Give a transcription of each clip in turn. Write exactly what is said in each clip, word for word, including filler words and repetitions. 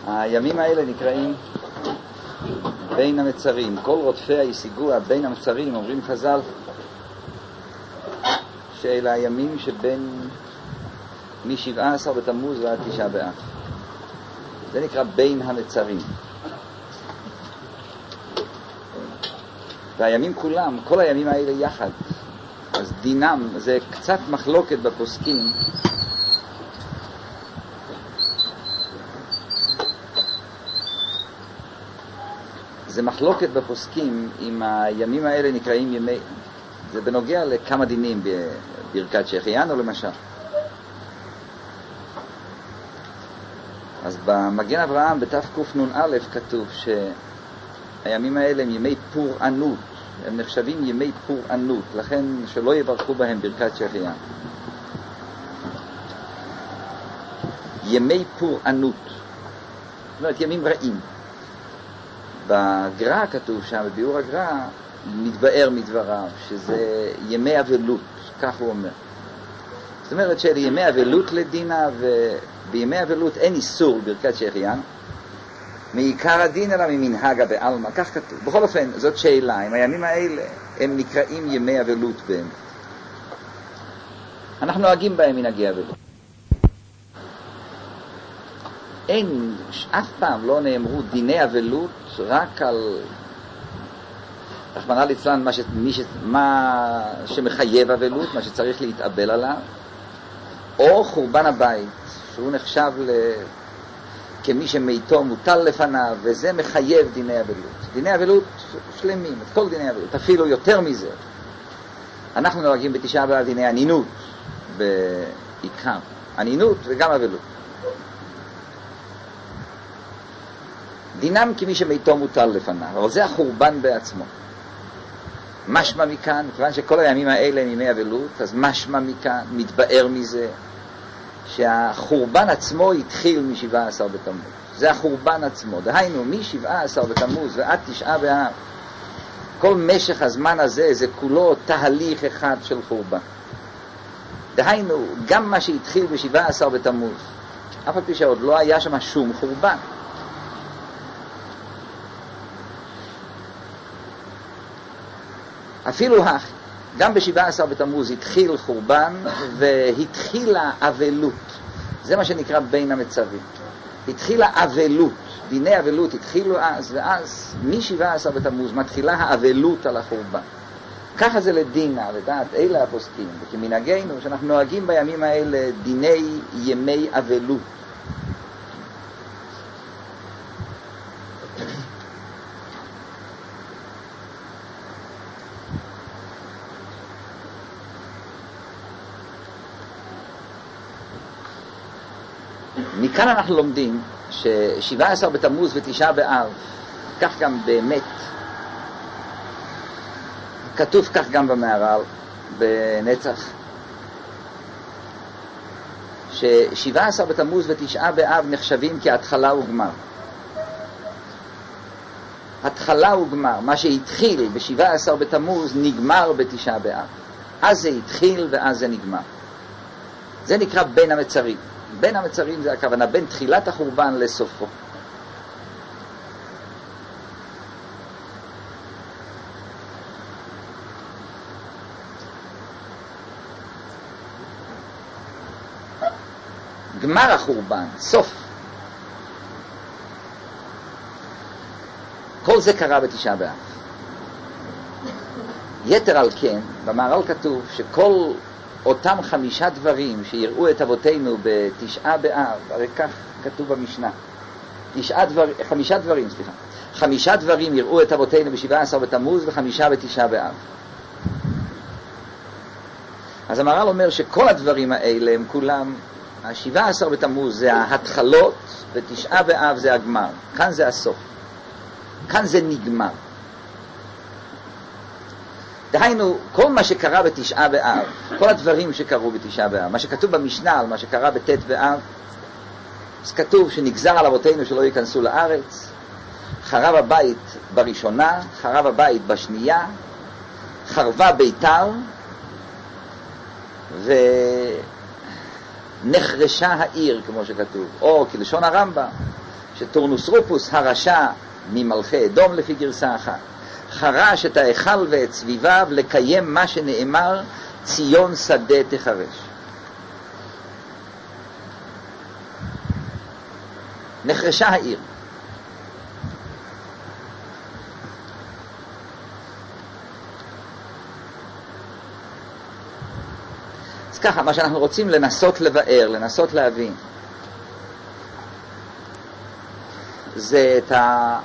הימים האלה נקראים בין המצרים. כל רודפיה ישיגוה בין המצרים. אומרים חז"ל שאלה הימים שבין מ-שבעה עשר בתמוז ועד תשעה באב. זה נקרא בין המצרים. והימים כולם, כל הימים האלה יחד, אז דינם, זה קצת מחלוקת בפוסקים. זה מחלוקת בפוסקים אם הימים האלה נקראים ימי, זה בנוגע לכמה דינים בברכת שהחיינו למשל. אז במגן אברהם בתף קנ"א כתוב שהימים האלה הם ימי פורענות, הם נחשבים ימי פורענות, לכן שלא יברכו בהם ברכת שהחיינו. ימי פורענות, זאת אומרת ימים רעים. בגר"א כתוב שם, בביאור הגר"א, מתבאר מדבריו שזה ימי אבלות, כך הוא אומר. זאת אומרת שאלה ימי אבלות לדינה, ובימי אבלות אין איסור ברכת שהחיינו מעיקר הדין אלא ממנהגה בעלמא, כך כתוב. בכל אופן, זאת שאלה, אם הימים האלה הם נקראים ימי אבלות באמת. אנחנו נוהגים בהם מנהגי אבלות. אין, אף פעם לא נאמרו דיני אבלות רק על רחמנא ליצלן, מה, ש, ש, מה שמחייב אבלות, מה שצריך להתאבל עליו, או חורבן הבית, שהוא נחשב ל... כמי שמיתו מוטל לפניו, וזה מחייב דיני אבלות. דיני אבלות שלמים, את כל דיני אבלות, אפילו יותר מזה. אנחנו נוהגים בתשעה באב דיני ענינות בעיקר, ענינות וגם אבלות. דינם כמי שמיתו מוטל לפניו, אבל זה החורבן בעצמו. משמע מכאן, כיוון שכל הימים האלה הם ימי אבלות, אז משמע מכאן, מתבאר מזה, שהחורבן עצמו התחיל מ-שבעה עשר בתמוז. זה החורבן עצמו. דהיינו, מ-שבעה עשר בתמוז ועד תשעה באב, כל משך הזמן הזה, זה כולו תהליך אחד של חורבן. דהיינו, גם מה שהתחיל ב-שבעה עשר בתמוז, אף על פי שעוד לא היה שם שום חורבן. אפילו הכי, גם ב-שבעה עשר בתמוז התחיל חורבן והתחילה אבלות. זה מה שנקרא בין המצרים. התחילה אבלות, דיני אבלות התחילו אז, ואז מ-שבעה עשר בתמוז מתחילה האבלות על החורבן. ככה זה לדינה, לדעת אלה הפוסקים, וכמנהגנו שאנחנו נוהגים בימים האלה דיני ימי אבלות. מכאן אנחנו לומדים ש-שבעה עשר בתמוז ותשעה באב, כך גם באמת, כתוב כך גם במהר"ל, בנצח, ש-שבעה עשר בתמוז ותשעה באב נחשבים כהתחלה וגמר. התחלה וגמר, מה שהתחיל ב-שבעה עשר בתמוז נגמר בתשעה באב. אז זה התחיל ואז זה נגמר. זה נקרא בין המצרים. בין המצרים זה הכוונה, בין תחילת החורבן לסופו. גמר החורבן, סוף. כל זה קרה בתשעה באב. יתר על כן, במהר"ל כתוב שכל אותם חמישה דברים שיראו את אבותינו בתשעה באב, הרי כך כתוב במשנה, תשעה דבר, חמישה דברים, סליחה, חמישה דברים יראו את אבותינו בשבעה עשר בתמוז וחמישה בתשעה באב. אז המהר"ל אומר שכל הדברים האלה הם כולם, השבעה עשר בתמוז זה ההתחלות ותשעה באב זה הגמר. כאן זה הסוף, כאן זה נגמר. דהיינו, כל מה שקרה בתשעה באב, כל הדברים שקרו בתשעה באב, מה שכתוב במשנה על מה שקרה בתת באב, אז כתוב שנגזר על אבותינו שלא ייכנסו לארץ, חרב הבית בראשונה, חרב הבית בשנייה, חרבה ביתר, ונחרשה העיר, כמו שכתוב, או כלשון הרמב"ם, שטורנוסרופוס הרשע ממלכי אדום לפי גרסה אחת חרש את ההיכל ואת סביביו לקיים מה שנאמר ציון שדה תחרש. נחרשה העיר. אז ככה, מה שאנחנו רוצים לנסות לבאר, לנסות להבין, זה את ה...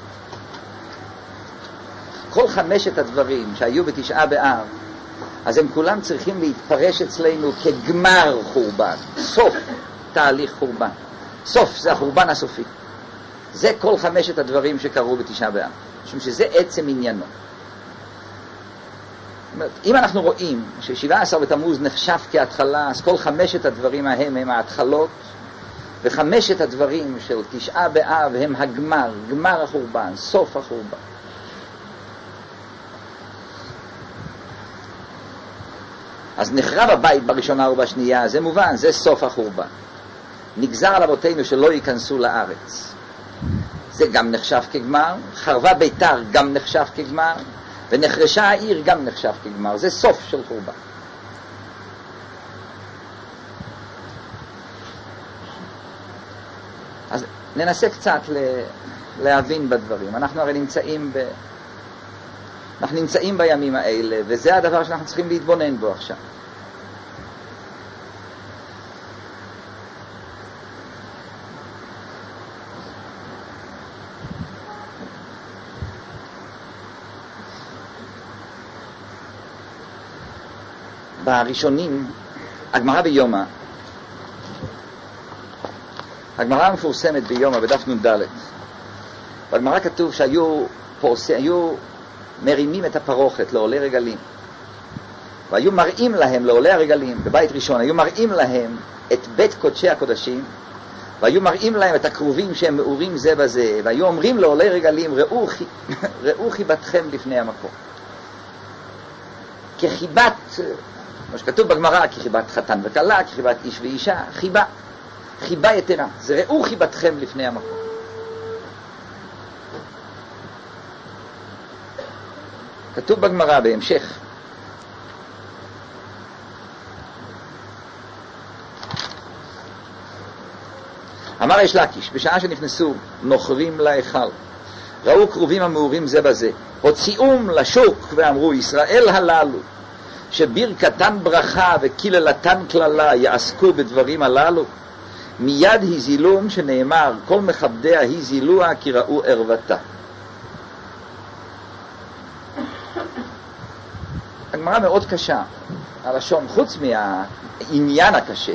כל חמשת הדברים שהיו בתשעה באב, אז הם כולם צריכים להתפרש אצלנו כגמר חורבן, סוף תהליך חורבן. סוף, זה החורבן הסופי. זה כל חמשת הדברים שקרו בתשעה באב, משום שזה עצם עניינו. אם אנחנו רואים ש-שבעה עשר בתמוז נחשב כהתחלה, אז כל חמשת הדברים ההם הם ההתחלות, וחמשת הדברים של תשעה באב הם הגמר, גמר החורבן, סוף החורבן. אז נחרב הבית בראשונה ובשנייה, זה מובן, זה סוף החורבן. נגזר על אבותינו שלא ייכנסו לארץ, זה גם נחשב כגמר. חרבה ביתר גם נחשב כגמר, ונחרשה העיר גם נחשב כגמר. זה סוף של חורבן. אז ננסה קצת להבין בדברים. אנחנו הרי נמצאים ב... אנחנו נמצאים בימים האלה, וזה הדבר שאנחנו צריכים להתבונן בו עכשיו. בראשונים, הגמרא ביומא, הגמרא המפורסמת ביומא בדף נ"ד, בגמרא כתוב שהיו פורסי, היו מרימים את הפרוכת לעולי רגלים, והיו מראים להם, לעולי הרגלים בבית ראשון, היו מראים להם את בית קודשי הקודשים, והיו מראים להם את הקרובים שהם מאורים זה בזה, והיו אומרים לעולי רגלים, ראו, ראו חיבתכם לפני המקום. כחיבת, כמו שכתוב בגמרא, כחיבת חתן וכלה, כחיבת איש ואישה, חיבה, חיבה יתרה, זה ראו חיבתכם לפני המקום. כתוב בגמרא בהמשך, אמר יש לקיש, בשעה שנכנסו נוכרים להיכל, ראו קרובים המאורים זה בזה, הוציאום לשוק ואמרו, ישראל הללו שברכתן ברכה וקיללתן כללה יעסקו בדברים הללו, מיד הזילום שנאמר כל מכבדיה הזילוה כי ראו ערוותה. הגמרא מאוד קשה, הלשון, חוץ מהעניין הקשה.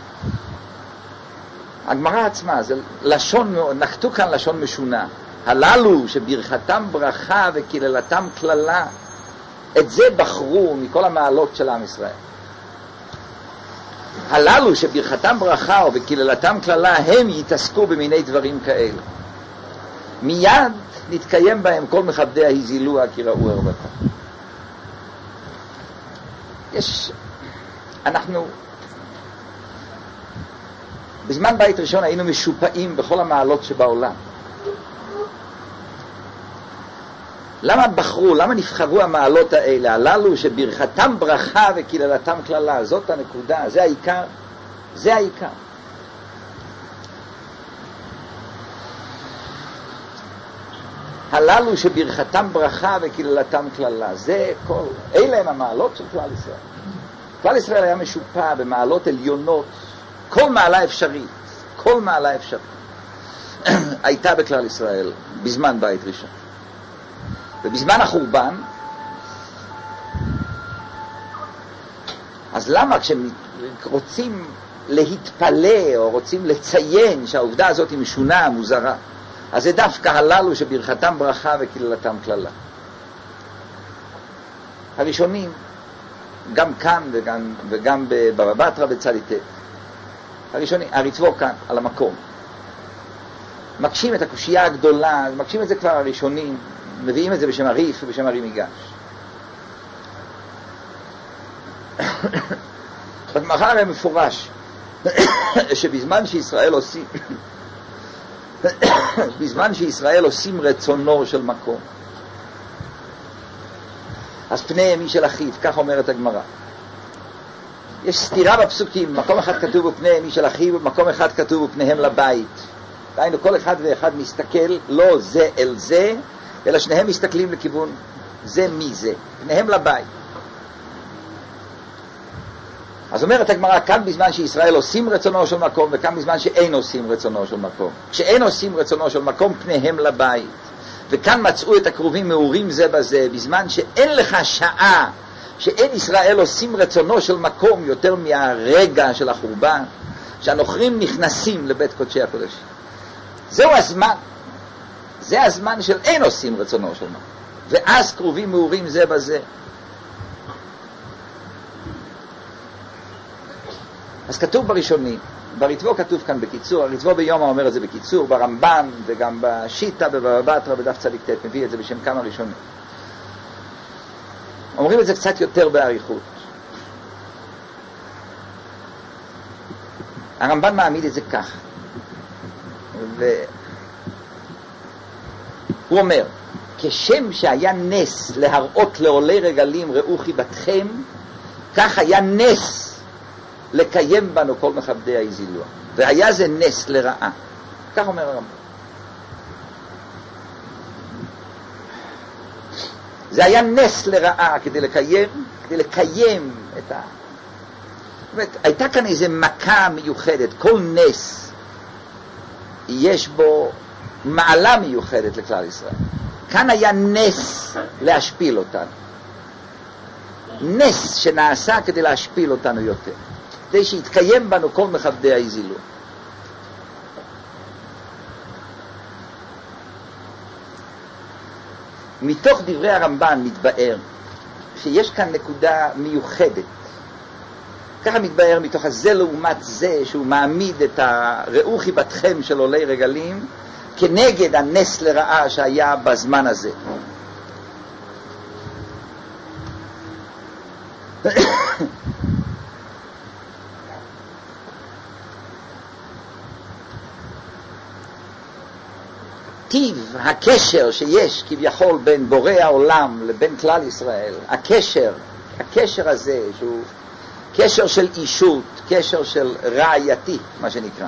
הגמרא עצמה, זה לשון, נחתו כאן לשון משונה. הללו שברכתם ברכה וקיללתם כללה, את זה בחרו מכל המעלות של עם ישראל. הללו שברכתם ברכה ובקיללתם כללה, הם יתעסקו במיני דברים כאלה. מיד נתקיים בהם כל מכבדיה הזילוה כי ראו ערוותה. יש, אנחנו בזמן בית ראשון היינו משופעים בכל המעלות שבעולם. למה בחרו, למה נבחרו המעלות האלה? הללו שברכתם ברכה וקיללתם כללה, זאת הנקודה, זה העיקר, זה העיקר. הללו שברכתם ברכה וקיללתם כללה, זה כל, אלה הם המעלות של כלל ישראל. כלל ישראל היה משופע במעלות עליונות, כל מעלה אפשרית, כל מעלה אפשרית הייתה בכלל ישראל בזמן בית ראשון. ובזמן החורבן, אז למה כשרוצים להתפלא או רוצים לציין שהעובדה הזאת היא משונה, מוזרה, אז זה דווקא הללו שברכתם ברכה וקיללתם כללה. הראשונים, גם כאן וגם, וגם בבבא בתרא בצדיתה, הראשונים, הריטב"א כאן על המקום, מקשים את הקושייה הגדולה, מקשים את זה כבר הראשונים, מביאים את זה בשם הריף ובשם הרי מיגש. בגמרא הרי מפורש שבזמן שישראל עושים בזמן שישראל עושים רצונו של מקום, אז פניהם היא של אחיו, כך אומרת הגמרא. יש סתירה בפסוקים, מקום אחד כתוב ופניהם היא של אחיו, ובמקום אחד כתוב ופניהם לבית. דהיינו, כל אחד ואחד מסתכל לא זה אל זה, אלא שניהם מסתכלים לכיוון זה מי זה, פניהם לבית. אז אומרת הגמרא, כאן בזמן שישראל עושים רצונו של מקום, וכאן בזמן שאין עושים רצונו של מקום. כשאין עושים רצונו של מקום, פניהם לבית. וכאן מצאו את הקרובים מאורים זה בזה, בזמן שאין לך שעה, שאין ישראל עושים רצונו של מקום יותר מהרגע של החורבן, שהנוכרים נכנסים לבית קודשי הקודשים. זהו הזמן. זה הזמן של אין עושים רצונו של מקום. ואז קרובים מאורים זה בזה. אז כתוב בראשונים, בריטבו כתוב כאן בקיצור, הריטבו ביומא אומר את זה בקיצור, ברמב"ן וגם בשיטה ובבא בתרא בדף צדיק ט' מביא את זה בשם כמה ראשונים. אומרים את זה קצת יותר באריכות. הרמב"ן מעמיד את זה כך. והוא אומר, כשם שהיה נס להראות לעולי רגלים ראו חיבתכם, כך היה נס לקיים בנו כל מכבדי האזילוח. והיה זה נס לרעה. כך אומר הרמב"ן. זה היה נס לרעה כדי לקיים, כדי לקיים את ה... זאת אומרת, הייתה כאן איזו מכה מיוחדת. כל נס יש בו מעלה מיוחדת לכלל ישראל. כאן היה נס להשפיל אותנו. נס שנעשה כדי להשפיל אותנו יותר. כדי שיתקיים בנו כל מכבדי האזילוח. מתוך דברי הרמב"ן מתבאר שיש כאן נקודה מיוחדת. ככה מתבאר מתוך הזה לעומת זה שהוא מעמיד את הראו חיבתכם של עולי רגלים כנגד הנס לרעה שהיה בזמן הזה. טיב הקשר שיש כביכול בין בורא העולם לבין כלל ישראל, הקשר, הקשר הזה שהוא קשר של אישות, קשר של רעייתי, מה שנקרא.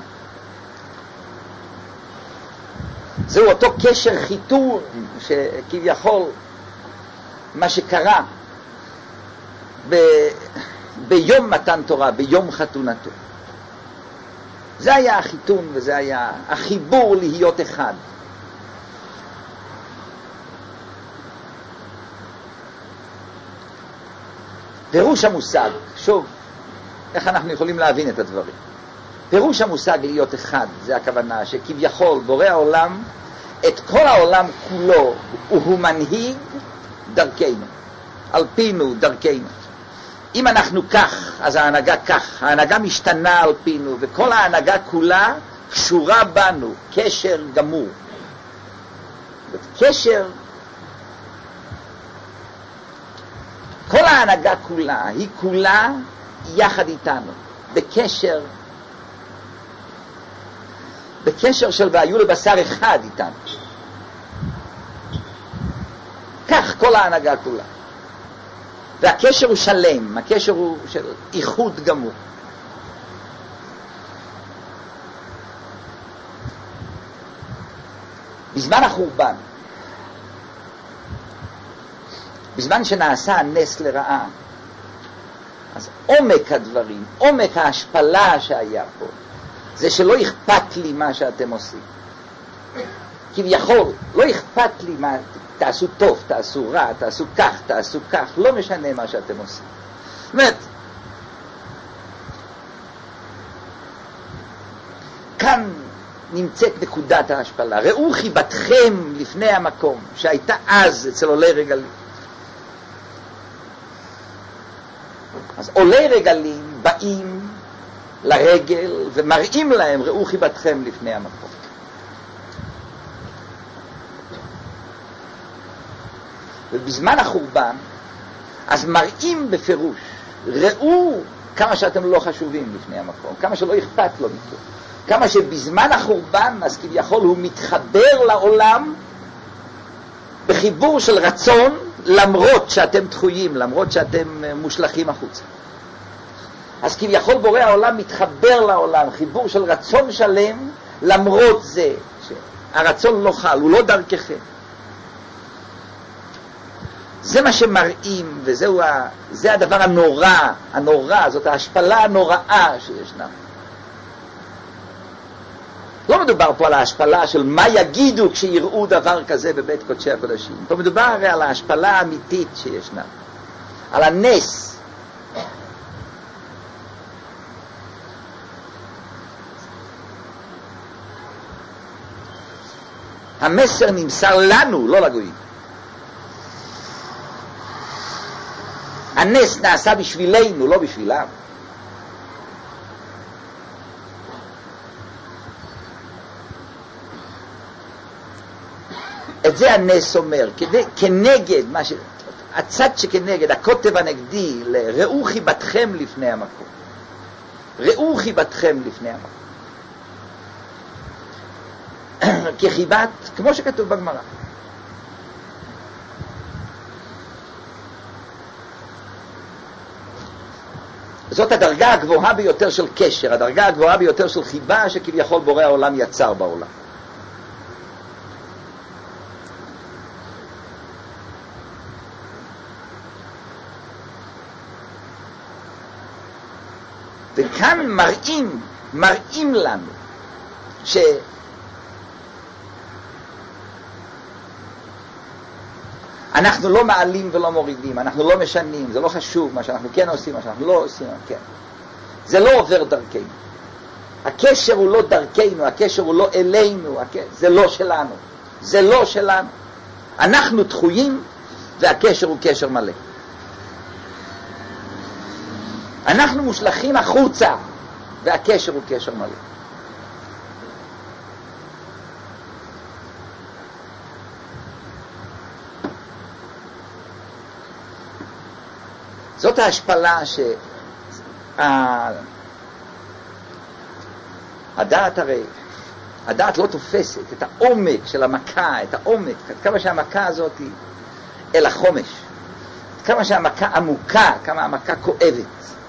זהו אותו קשר חיתור שכביכול מה שקרה ב... ביום מתן תורה, ביום חתונתו. זה היה החיתון וזה היה החיבור להיות אחד. פירוש המושג, שוב, איך אנחנו יכולים להבין את הדברים? פירוש המושג להיות אחד, זה הכוונה שכביכול בורא העולם, את כל העולם כולו, הוא מנהיג דרכנו, על פינו דרכנו. אם אנחנו כך, אז ההנהגה כך, ההנהגה משתנה על פינו, וכל ההנהגה כולה קשורה בנו, קשר גמור. קשר, כל ההנהגה כולה, היא כולה יחד איתנו, בקשר, בקשר של והיו לבשר אחד איתנו. כך כל ההנהגה כולה. והקשר הוא שלם, הקשר הוא של איחוד גמור. בזמן החורבן, בזמן שנעשה הנס לרעה, אז עומק הדברים, עומק ההשפלה שהיה פה, זה שלא אכפת לי מה שאתם עושים. כביכול, לא אכפת לי מה, תעשו טוב, תעשו רע, תעשו כך, תעשו כך, לא משנה מה שאתם עושים. זאת אומרת, כאן נמצאת נקודת ההשפלה. ראו חיבתכם לפני המקום שהייתה אז אצל עולי רגלים. אז עולי רגלים באים לרגל ומראים להם ראו חיבתכם לפני המקום. ובזמן החורבן אז מראים בפירוש ראו כמה שאתם לא חשובים לפני המקום, כמה שלא אכפת לו מכם. כמה שבזמן החורבן, אז כביכול הוא מתחבר לעולם בחיבור של רצון, למרות שאתם דחויים, למרות שאתם מושלכים החוצה. אז כביכול בורא העולם מתחבר לעולם, חיבור של רצון שלם, למרות זה שהרצון לא חל, הוא לא דרככם. זה מה שמראים, וזהו ה, זה הדבר הנורא, הנורא, זאת ההשפלה הנוראה שישנה. לא מדובר פה על ההשפלה של מה יגידו כשיראו דבר כזה בבית קודשי הקודשים. פה מדובר הרי על ההשפלה האמיתית שישנה, על הנס. המסר נמסר לנו, לא לגויים. הנס נעשה בשבילנו, לא בשבילם. את זה הנס אומר, כנגד, מה ש... הצד שכנגד, הכותב הנגדי, ראו חיבתכם לפני המקום. ראו חיבתכם לפני המקום. כחיבת, כמו שכתוב בגמרא. זאת הדרגה הגבוהה ביותר של קשר, הדרגה הגבוהה ביותר של חיבה שכביכול בורא העולם יצר בעולם. וכאן מראים, מראים לנו ש... אנחנו לא מעלים ולא מורידים, אנחנו לא משנים, זה לא חשוב מה שאנחנו כן עושים, מה שאנחנו לא עושים, כן. זה לא עובר דרכנו. הקשר הוא לא דרכנו, הקשר הוא לא אלינו, זה לא שלנו. זה לא שלנו. אנחנו דחויים והקשר הוא קשר מלא. אנחנו מושלכים החוצה והקשר הוא קשר מלא. זאת ההשפלה ש... הדעת הרי, הדעת לא תופסת את העומק של המכה, את העומק, כמה שהמכה הזאת היא אל החומש, כמה שהמכה עמוקה, כמה המכה כואבת.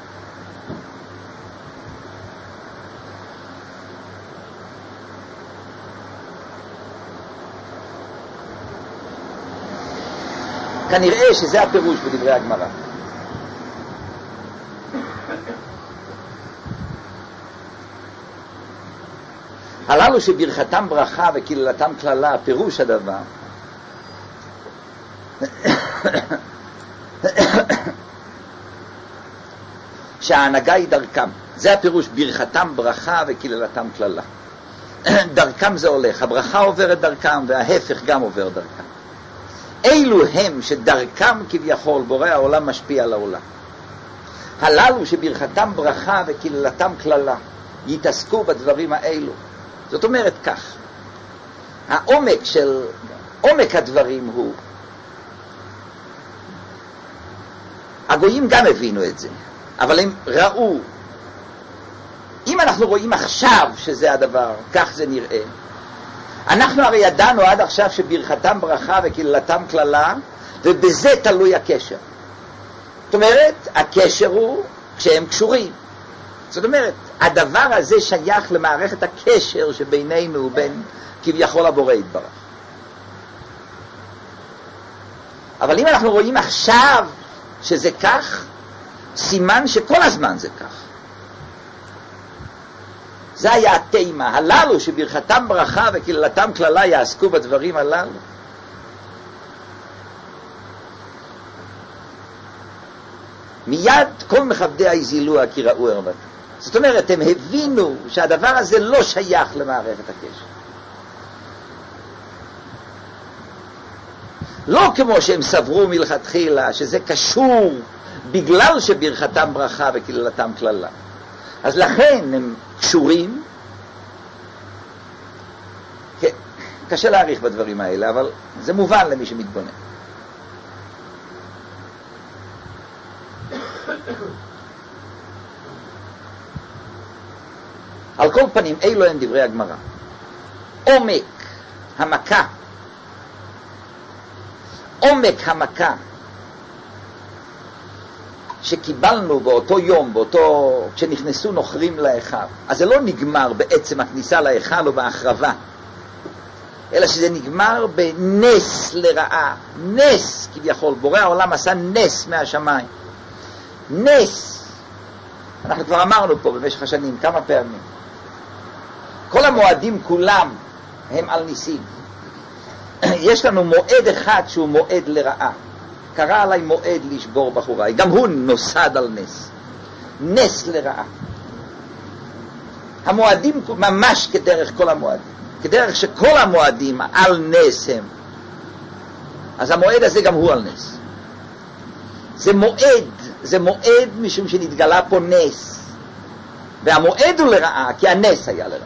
כנראה שזה הפירוש בדברי הגמרא. הללו שברכתם ברכה וקללתם קללה, פירוש הדבר שההנהגה היא דרכם. זה הפירוש, ברכתם ברכה וקללתם קללה. דרכם זה הולך, הברכה עוברת דרכם וההפך גם עובר דרכם. אילו הם שדרכם כביכול בורא העולם משפיע על העולם. הללו שברכתם ברכה וקללתם קללה, יתעסקו בדברים האלו. זאת אומרת כך, העומק של, עומק הדברים הוא, הגויים גם הבינו את זה, אבל הם ראו, אם אנחנו רואים עכשיו שזה הדבר, כך זה נראה, אנחנו הרי ידענו עד עכשיו שברכתם ברכה וקללתם קללה, ובזה תלוי הקשר. זאת אומרת, הקשר הוא כשהם קשורים. זאת אומרת, הדבר הזה שייך למערכת הקשר שבינינו ובין כביכול הבורא יתברך. אבל אם אנחנו רואים עכשיו שזה כך, סימן שכל הזמן זה כך. זה היה התימה, הללו שברכתם ברכה וקללתם קללה יעסקו בדברים הללו. מיד כל מכבדי היזילוה כי ראו ערוותם. זאת אומרת, הם הבינו שהדבר הזה לא שייך למערכת הקשר. לא כמו שהם סברו מלכתחילה, שזה קשור בגלל שברכתם ברכה וקללתם קללה. אז לכן הם קשורים. קשה להעריך בדברים האלה, אבל זה מובן למי שמתבונן. על כל פנים, אלו הם דברי הגמרא. עומק המכה, עומק המכה שקיבלנו באותו יום, באותו, כשנכנסו נוכרים להיכל, אז זה לא נגמר בעצם הכניסה להיכל או בהחרבה, אלא שזה נגמר בנס לרעה, נס כביכול, בורא העולם עשה נס מהשמיים, נס. אנחנו כבר אמרנו פה במשך השנים כמה פעמים, כל המועדים כולם הם על ניסים. יש לנו מועד אחד שהוא מועד לרעה, קרא עליי מועד לשבור בחוריי, גם הוא נוסד על נס, נס לרעה. המועדים ממש כדרך כל המועדים, כדרך שכל המועדים על נס הם, אז המועד הזה גם הוא על נס. זה מועד, זה מועד משום שנתגלה פה נס, והמועד הוא לרעה כי הנס היה לרעה.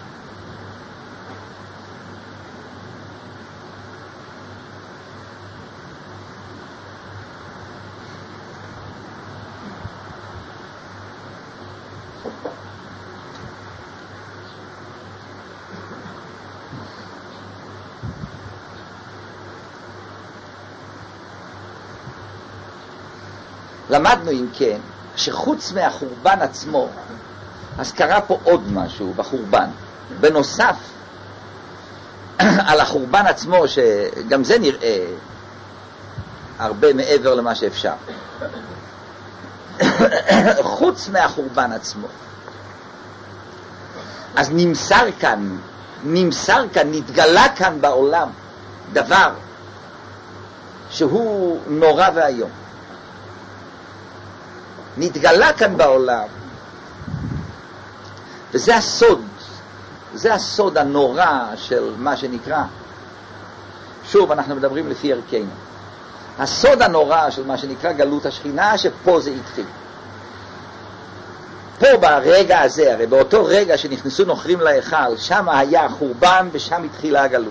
למדנו אם כן שחוץ מהחורבן עצמו, אז קרה פה עוד משהו בחורבן בנוסף על החורבן עצמו, שגם זה נראה הרבה מעבר למה שאפשר. חוץ מהחורבן עצמו, אז נמסר כאן נמסר כאן, נתגלה כאן בעולם דבר שהוא נורא והיום. נתגלה כאן בעולם, וזה הסוד, זה הסוד הנורא של מה שנקרא, שוב אנחנו מדברים לפי ערכנו, הסוד הנורא של מה שנקרא גלות השכינה, שפה זה התחיל. פה ברגע הזה, הרי באותו רגע שנכנסו נוכרים להיכל, שם היה חורבן ושם התחילה הגלות.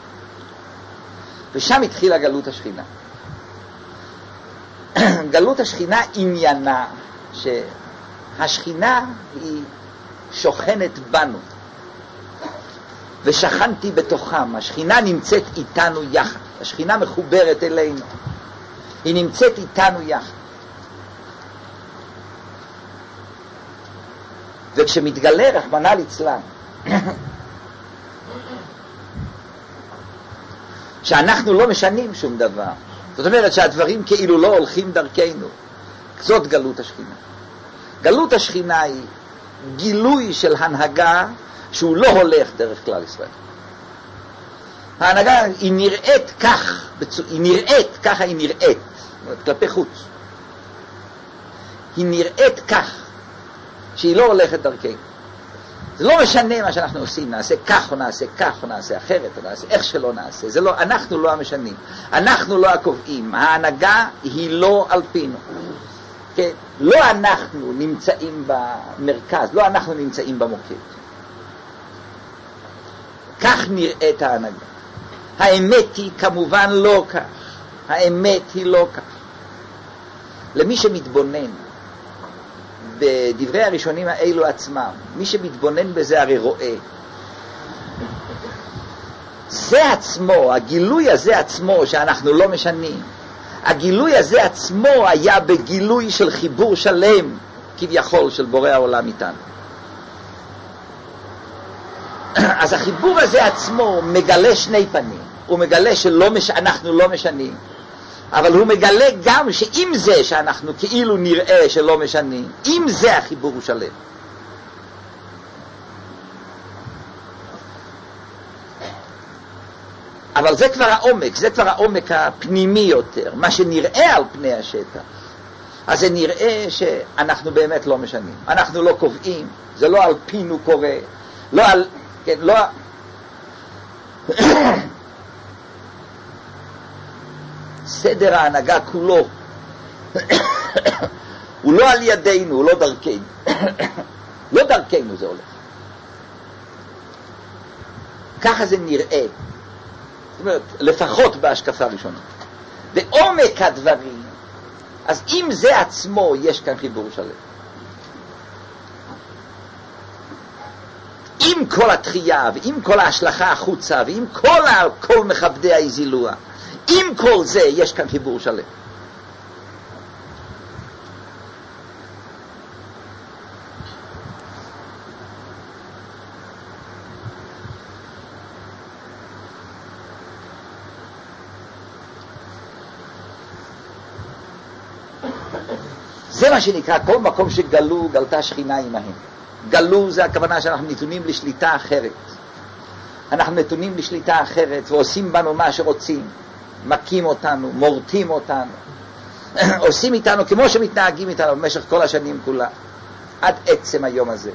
ושם התחילה גלות השכינה. גלות השכינה עניינה שהשכינה היא שוכנת בנו ושכנתי בתוכם. השכינה נמצאת איתנו יחד, השכינה מחוברת אלינו, היא נמצאת איתנו יחד. וכשמתגלה רחמנא ליצלן שאנחנו לא משנים שום דבר, זאת אומרת שהדברים כאילו לא הולכים דרכנו, זאת גלות השכינה. גלות השכינה היא גילוי של הנהגה שהוא לא הולך דרך כלל ישראל. ההנהגה היא נראית כך, היא נראית, ככה היא נראית, כלפי חוץ. היא נראית כך, שהיא לא הולכת דרכנו. זה לא משנה מה שאנחנו עושים, נעשה כך או נעשה כך או נעשה אחרת או נעשה איך שלא נעשה, זה לא, אנחנו לא המשנים, אנחנו לא הקובעים, ההנהגה היא לא על פינו. כן? לא אנחנו נמצאים במרכז, לא אנחנו נמצאים במוקד. כך נראית ההנהגה. האמת היא כמובן לא כך, האמת היא לא כך. למי שמתבונן בדברי הראשונים האלו עצמם, מי שמתבונן בזה הרי רואה, זה עצמו, הגילוי הזה עצמו שאנחנו לא משנים, הגילוי הזה עצמו היה בגילוי של חיבור שלם כביכול של בורא העולם איתנו. אז החיבור הזה עצמו מגלה שני פנים, הוא מגלה שאנחנו לא משנים, אבל הוא מגלה גם שעם זה שאנחנו כאילו נראה שלא משנים, עם זה החיבור הוא שלם. אבל זה כבר העומק, זה כבר העומק הפנימי יותר, מה שנראה על פני השטח. אז זה נראה שאנחנו באמת לא משנים, אנחנו לא קובעים, זה לא על פינו קורה, לא על, כן, לא סדר ההנהגה כולו הוא לא על ידינו, הוא לא דרכנו. לא דרכנו זה הולך. ככה זה נראה, זאת אומרת, לפחות בהשקפה ראשונה. בעומק הדברים, אז אם זה עצמו יש כאן חיבור שלם. עם כל התחייה ועם כל ההשלכה החוצה ועם כל, כל מכבדי האזילוע, עם כל זה יש כאן חיבור שלם. זה מה שנקרא, כל מקום שגלו, גלתה שכינה עמהם. גלו זה הכוונה שאנחנו נתונים לשליטה אחרת. אנחנו נתונים לשליטה אחרת ועושים בנו מה שרוצים. מכים אותנו, מורטים אותנו. עושים איתנו כמו שמתנהגים איתנו במשך כל השנים כולה. עד עצם היום הזה.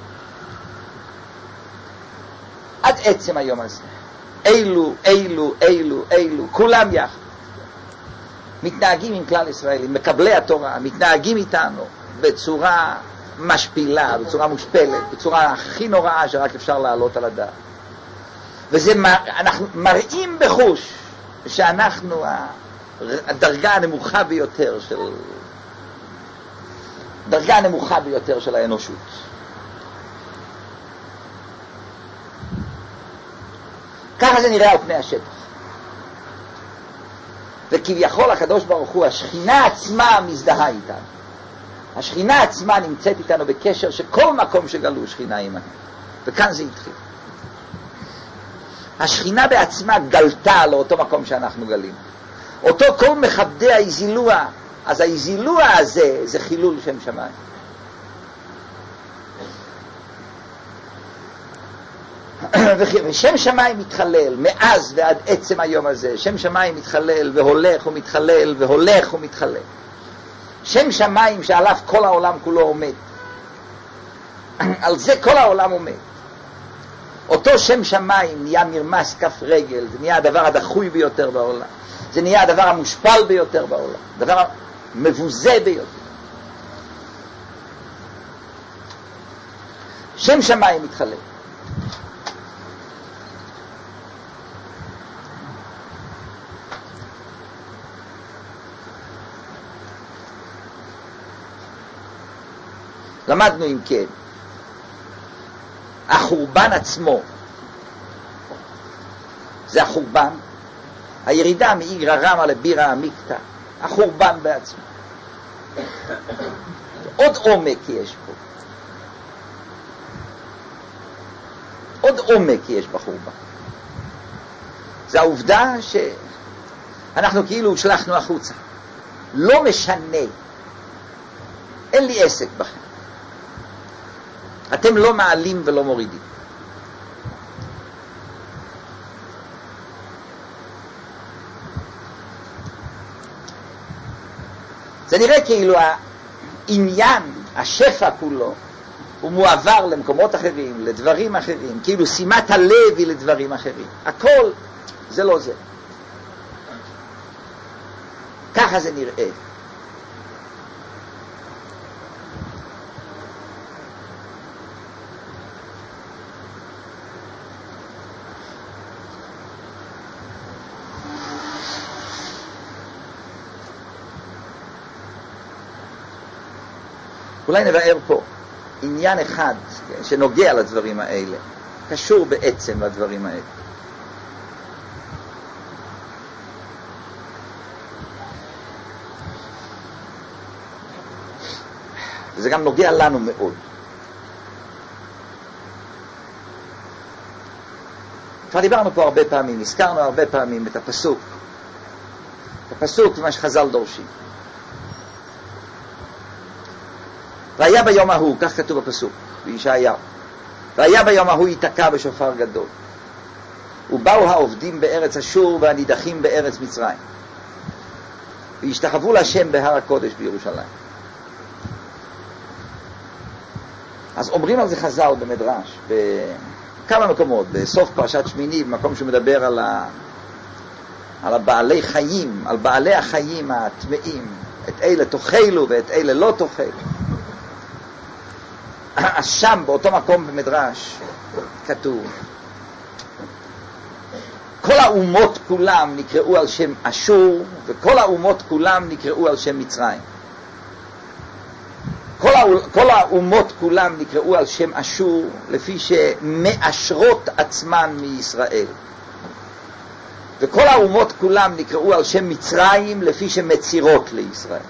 עד עצם היום הזה. אילו, אילו, אילו, אילו, כולם יחד. מתנהגים עם כלל ישראל, עם מקבלי התורה, מתנהגים איתנו בצורה משפילה, בצורה מושפלת, בצורה הכי נוראה שרק אפשר להעלות על הדעת. וזה, אנחנו מראים בחוש שאנחנו הדרגה הנמוכה ביותר של, דרגה הנמוכה ביותר של האנושות. ככה זה נראה על פני השטח. וכביכול הקדוש ברוך הוא, השכינה עצמה מזדהה איתנו. השכינה עצמה נמצאת איתנו בקשר שכל מקום שגלו שכינה עימנו. וכאן זה התחיל. השכינה בעצמה גלתה לאותו מקום שאנחנו גלים. אותו כל מכבדי האזילוע, אז האזילוע הזה זה חילול שם שמיים. ושם שמיים מתחלל מאז ועד עצם היום הזה. שם שמיים מתחלל והולך ומתחלל והולך ומתחלל. שם שמיים שעליו כל העולם כולו עומד. על זה כל העולם עומד. אותו שם שמיים נהיה מרמס כף רגל. זה נהיה הדבר הדחוי ביותר בעולם. זה נהיה הדבר המושפל ביותר בעולם. הדבר המבוזה ביותר. שם שמיים מתחלל. למדנו אם כן, החורבן עצמו, זה החורבן, הירידה מאיגרא רמא לבירא עמיקתא, החורבן בעצמו. עוד עומק יש פה. עוד עומק יש בחורבן. זה העובדה שאנחנו כאילו הושלכנו החוצה. לא משנה. אין לי עסק בכם. אתם לא מעלים ולא מורידים. זה נראה כאילו העניין, השפע כולו, הוא מועבר למקומות אחרים, לדברים אחרים, כאילו שימת הלב היא לדברים אחרים. הכל זה לא זה. ככה זה נראה. אולי נבאר פה עניין אחד שנוגע לדברים האלה, קשור בעצם לדברים האלה. וזה גם נוגע לנו מאוד. כבר דיברנו פה הרבה פעמים, הזכרנו הרבה פעמים את הפסוק. את הפסוק מה שחז"ל דורשים. והיה ביום ההוא, כך כתוב בפסוק, בישעיהו. והיה ביום ההוא ייתקע בשופר גדול. ובאו העובדים בארץ אשור והנידחים בארץ מצרים. וישתחוו להשם בהר הקודש בירושלים. אז אומרים על זה חז"ל במדרש, בכמה מקומות, בסוף פרשת שמיני, במקום שמדבר על, ה... על הבעלי חיים, על בעלי החיים הטמאים, את אלה תאכלו ואת אלה לא תאכלו. אז שם, באותו מקום במדרש, כתוב, כל האומות כולם נקראו על שם אשור, וכל האומות כולם נקראו על שם מצרים. כל, הא, כל האומות כולם נקראו על שם אשור לפי שמאשרות עצמן מישראל. וכל האומות כולם נקראו על שם מצרים לפי שמצירות לישראל.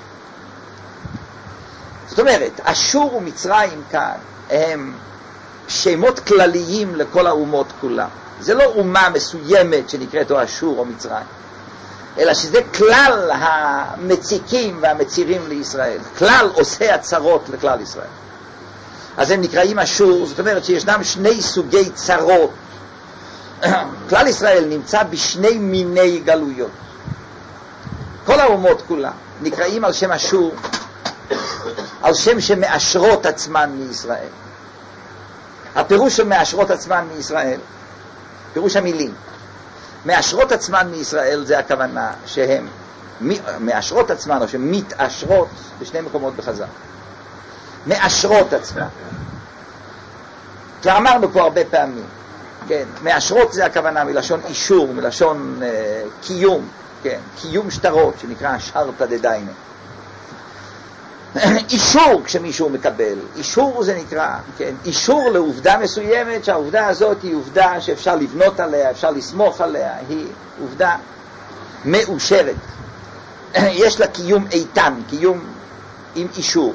זאת אומרת, אשור ומצרים כאן הם שמות כלליים לכל האומות כולם. זה לא אומה מסוימת שנקראת או אשור או מצרים, אלא שזה כלל המציקים והמצירים לישראל, כלל עושה הצרות לכלל ישראל. אז הם נקראים אשור, זאת אומרת שישנם שני סוגי צרות. כלל ישראל נמצא בשני מיני גלויות. כל האומות כולם נקראים על שם אשור, על שם שמאשרות עצמן מישראל. הפירוש של מאשרות עצמן מישראל, פירוש המילים, מאשרות עצמן מישראל זה הכוונה שהן מאשרות עצמן או שמתאשרות בשני מקומות בחז"ל. מאשרות עצמן. כבר אמרנו פה הרבה פעמים, כן, מאשרות זה הכוונה מלשון אישור, מלשון אה, קיום, כן, קיום שטרות שנקרא שרתא דדיינה. אישור כשמישהו מקבל, אישור זה נקרא, כן, אישור לעובדה מסוימת שהעובדה הזאת היא עובדה שאפשר לבנות עליה, אפשר לסמוך עליה, היא עובדה מאושרת. יש לה קיום איתן, קיום עם אישור.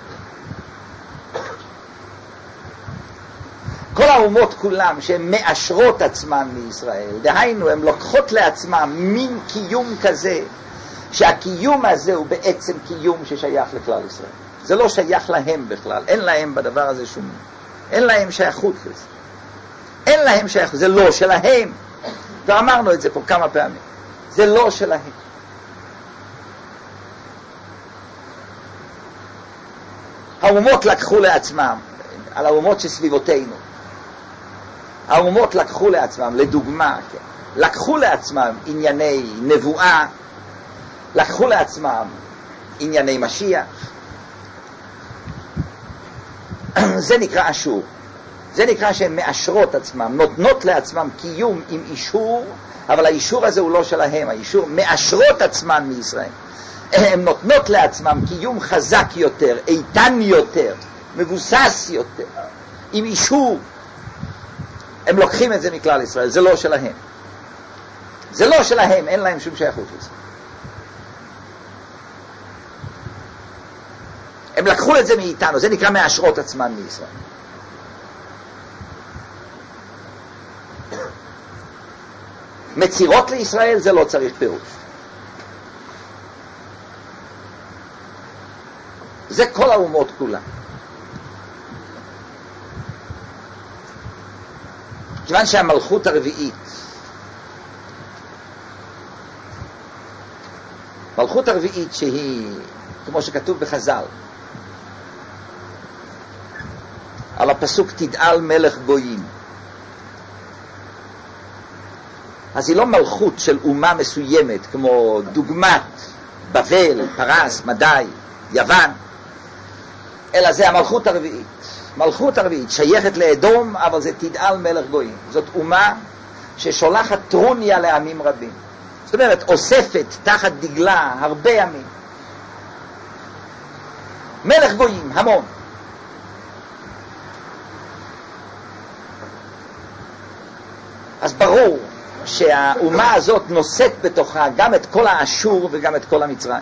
כל האומות כולם שהן מאשרות עצמן מישראל, דהיינו הן לוקחות לעצמן מין קיום כזה שהקיום הזה הוא בעצם קיום ששייך לכלל ישראל. זה לא שייך להם בכלל, אין להם בדבר הזה שום, אין להם שייכות לזה. אין להם שייכות, זה לא שלהם. כבר אמרנו את זה פה כמה פעמים. זה לא שלהם. האומות לקחו לעצמם, על האומות שסביבותינו, האומות לקחו לעצמם, לדוגמה, כן, לקחו לעצמם ענייני נבואה, לקחו לעצמם ענייני משיח. זה נקרא אשור. זה נקרא שהן מאשרות עצמם, נותנות לעצמם קיום עם אישור, אבל האישור הזה הוא לא שלהם, האישור מאשרות עצמן מישראל. הן נותנות לעצמם קיום חזק יותר, איתן יותר, מבוסס יותר, עם אישור. הם לוקחים את זה מכלל ישראל, זה לא שלהם. זה לא שלהם, אין להם שום שייכות לזה. הם לקחו את זה מאיתנו, זה נקרא מאשרות עצמן מישראל. מצירות לישראל זה לא צריך פירוש. זה כל האומות כולה. כיוון שהמלכות הרביעית, מלכות הרביעית שהיא, כמו שכתוב בחז"ל, על הפסוק תדעל מלך גויים, אז היא לא מלכות של אומה מסוימת כמו דוגמת בבל, פרס, מדי, יוון, אלא זה המלכות הרביעית. מלכות הרביעית שייכת לאדום, אבל זה תדעל מלך גויים. זאת אומה ששולחת טרוניה לעמים רבים. זאת אומרת, אוספת תחת דגלה הרבה עמים. מלך גויים, המון. אז ברור שהאומה הזאת נושאת בתוכה גם את כל האשור וגם את כל המצרים.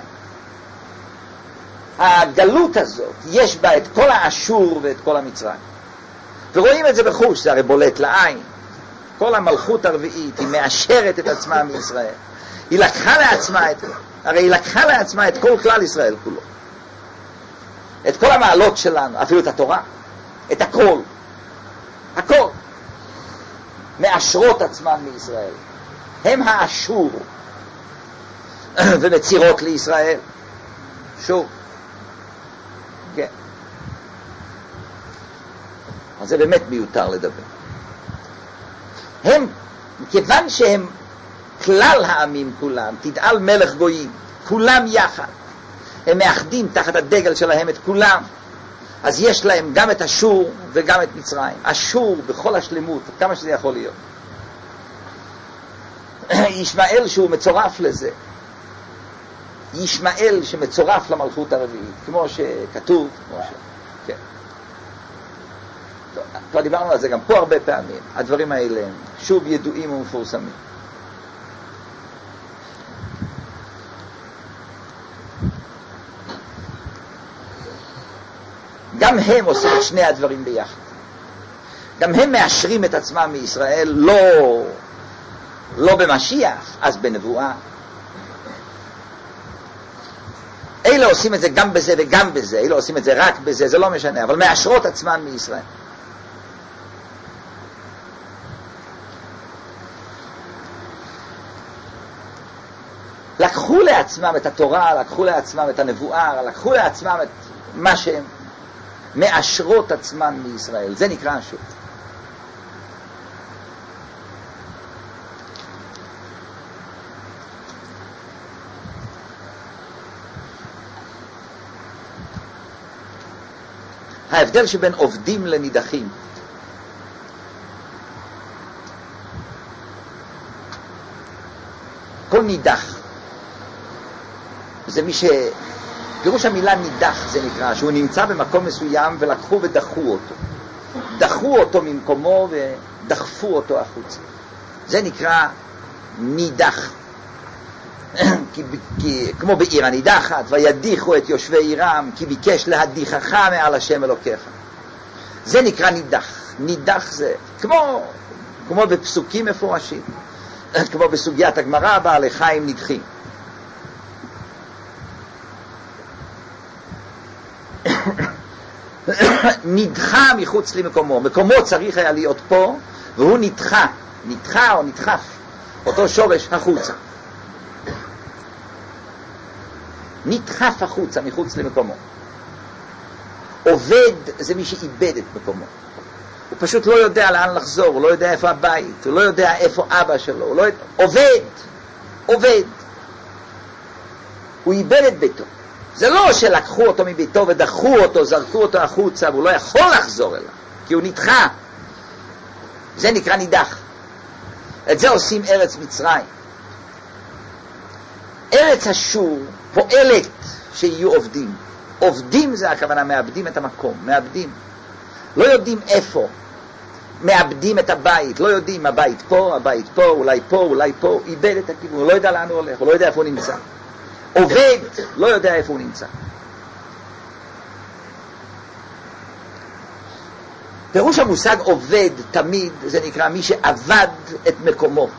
הגלות הזאת יש בה את כל האשור ואת כל המצרים, ורואים את זה בחוש, זה הרי בולט לעין. כל המלכות הרביעית היא מאשרת את עצמה מישראל, היא לקחה לעצמה את, הרי היא לקחה לעצמה את כל כלל ישראל כולו, את כל המעלות שלנו, אפילו את התורה, את הכל, הכל מאשרות עצמן מישראל. הם האשור ומצירות לישראל. שוב, כן, אז זה באמת מיותר לדבר. הם, כיוון שהם כלל העמים כולם, תדעל מלך גויים, כולם יחד, הם מאחדים תחת הדגל שלהם את כולם, אז יש להם גם את אשור וגם את מצרים. אשור בכל השלמות, כמה שזה יכול להיות. ישמעאל שהוא מצורף לזה, ישמעאל שמצורף למלכות הרביעית, כמו שכתוב, כמו ש... כן. כבר דיברנו על זה גם פה הרבה פעמים. הדברים האלה הם שוב ידועים ומפורסמים. גם הם עושים את שני הדברים ביחד. גם הם מאשרים את עצמם מישראל, לא, לא במשיח, אז בנבואה. אלה עושים את זה גם בזה וגם בזה, אלה עושים את זה רק בזה, זה לא משנה, אבל מאשרות עצמם מישראל. לקחו לעצמם את התורה, לקחו לעצמם את הנבואה, לקחו לעצמם את מה שהם מאשרות עצמם מישראל. זה נקרא השו"ת. ההבדל שבין עובדים לנידחים. כל נידח זה מי ש... פירוש המילה נידח זה נקרא, שהוא נמצא במקום מסוים ולקחו ודחו אותו. דחו אותו ממקומו ודחפו אותו החוצה. זה נקרא נידח. כי, כי, כמו בעיר הנידחת, וידיחו את יושבי עירם, כי ביקש להדיחך מעל השם אלוקיך. זה נקרא נידח. נידח זה כמו, כמו בפסוקים מפורשים, כמו בסוגיית הגמרא, בעלי חיים נדחים. נדחה מחוץ למקומו. מקומו צריך היה להיות פה, והוא נדחה, נדחה או נדחף, אותו שורש החוצה. נדחף החוצה, מחוץ למקומו. עובד זה מי שאיבד את מקומו. הוא פשוט לא יודע לאן לחזור, הוא לא יודע איפה הבית, הוא לא יודע איפה אבא שלו, הוא לא יודע... עובד, עובד. הוא איבד את ביתו. זה לא שלקחו אותו מביתו ודחו אותו, זרקו אותו החוצה, והוא לא יכול לחזור אליו, כי הוא נדחה. זה נקרא נידח. את זה עושים ארץ מצרים. ארץ אשור פועלת שיהיו עובדים. עובדים זה הכוונה, מאבדים את המקום, מאבדים. לא יודעים איפה. מאבדים את הבית, לא יודעים הבית פה, הבית פה, אולי פה, אולי פה, איבד את הכיוון, הוא לא יודע לאן הוא הולך, הוא לא יודע איפה הוא נמצא. עובד, לא יודע איפה הוא נמצא. פירוש המושג עובד תמיד, זה נקרא מי שעבד את מקומו.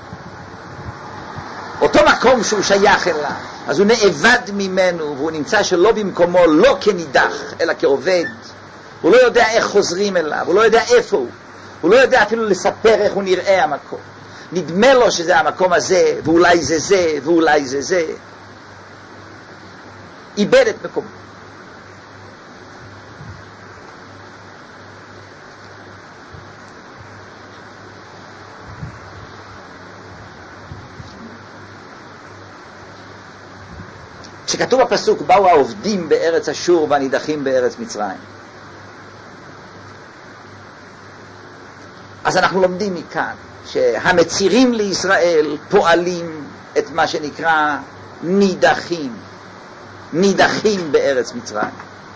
אותו מקום שהוא שייך אליו, אז הוא נאבד ממנו, והוא נמצא שלא במקומו, לא כנידח, אלא כעובד. הוא לא יודע איך חוזרים אליו, הוא לא יודע איפה הוא. הוא לא יודע אפילו לספר איך הוא נראה המקום. נדמה לו שזה המקום הזה, ואולי זה זה, ואולי זה זה. איבד את מקומו. כשכתוב בפסוק, באו העובדים בארץ אשור והנידחים בארץ מצרים. אז אנחנו לומדים מכאן שהמצירים לישראל פועלים את מה שנקרא נידחים. נידחים בארץ מצרים.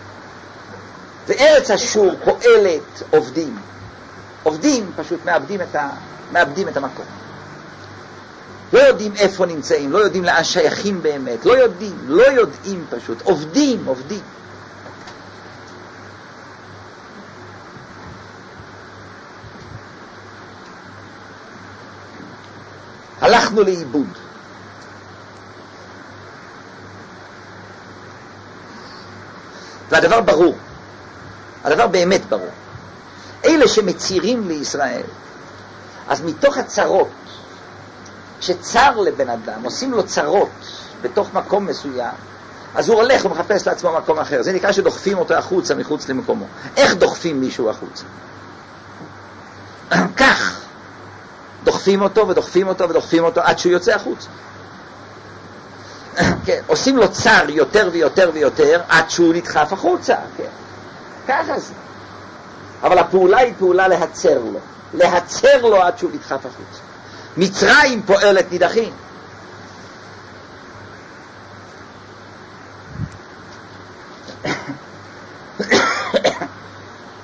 וארץ אשור פועלת עובדים. עובדים פשוט מאבדים את, ה... מאבדים את המקום. לא יודעים איפה נמצאים, לא יודעים לאן שייכים באמת, לא יודעים, לא יודעים פשוט. עובדים, עובדים. הלכנו לאיבוד. והדבר ברור, הדבר באמת ברור. אלה שמצירים לישראל, אז מתוך הצרות, כשצר לבן אדם, עושים לו צרות בתוך מקום מסוים, אז הוא הולך ומחפש לעצמו מקום אחר. זה נקרא שדוחפים אותו החוצה, מחוץ למקומו. איך דוחפים מישהו החוצה? כך. דוחפים אותו ודוחפים אותו ודוחפים אותו עד שהוא יוצא החוצה. כן, עושים לו צר יותר ויותר ויותר עד שהוא נדחף החוצה. כן. ככה זה. אבל הפעולה היא פעולה להצר לו. להצר לו עד שהוא נדחף החוצה. מצרים פועלת נידחים.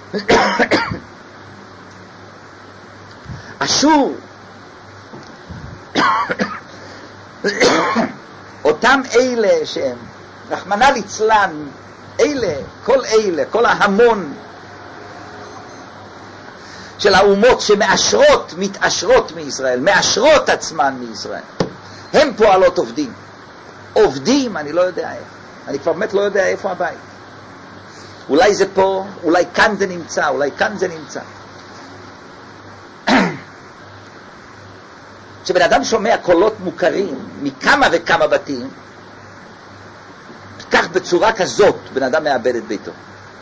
אשור, אותם אלה שהם רחמנא ליצלן, אלה, כל אלה, כל ההמון של האומות שמאשרות, מתאשרות מישראל, מאשרות עצמן מישראל, הם פועלות עובדים. עובדים, אני לא יודע איפה. אני כבר באמת לא יודע איפה הבית. אולי זה פה, אולי כאן זה נמצא, אולי כאן זה נמצא. כשבן אדם שומע קולות מוכרים מכמה וכמה בתים, כך בצורה כזאת בן אדם מאבד את ביתו.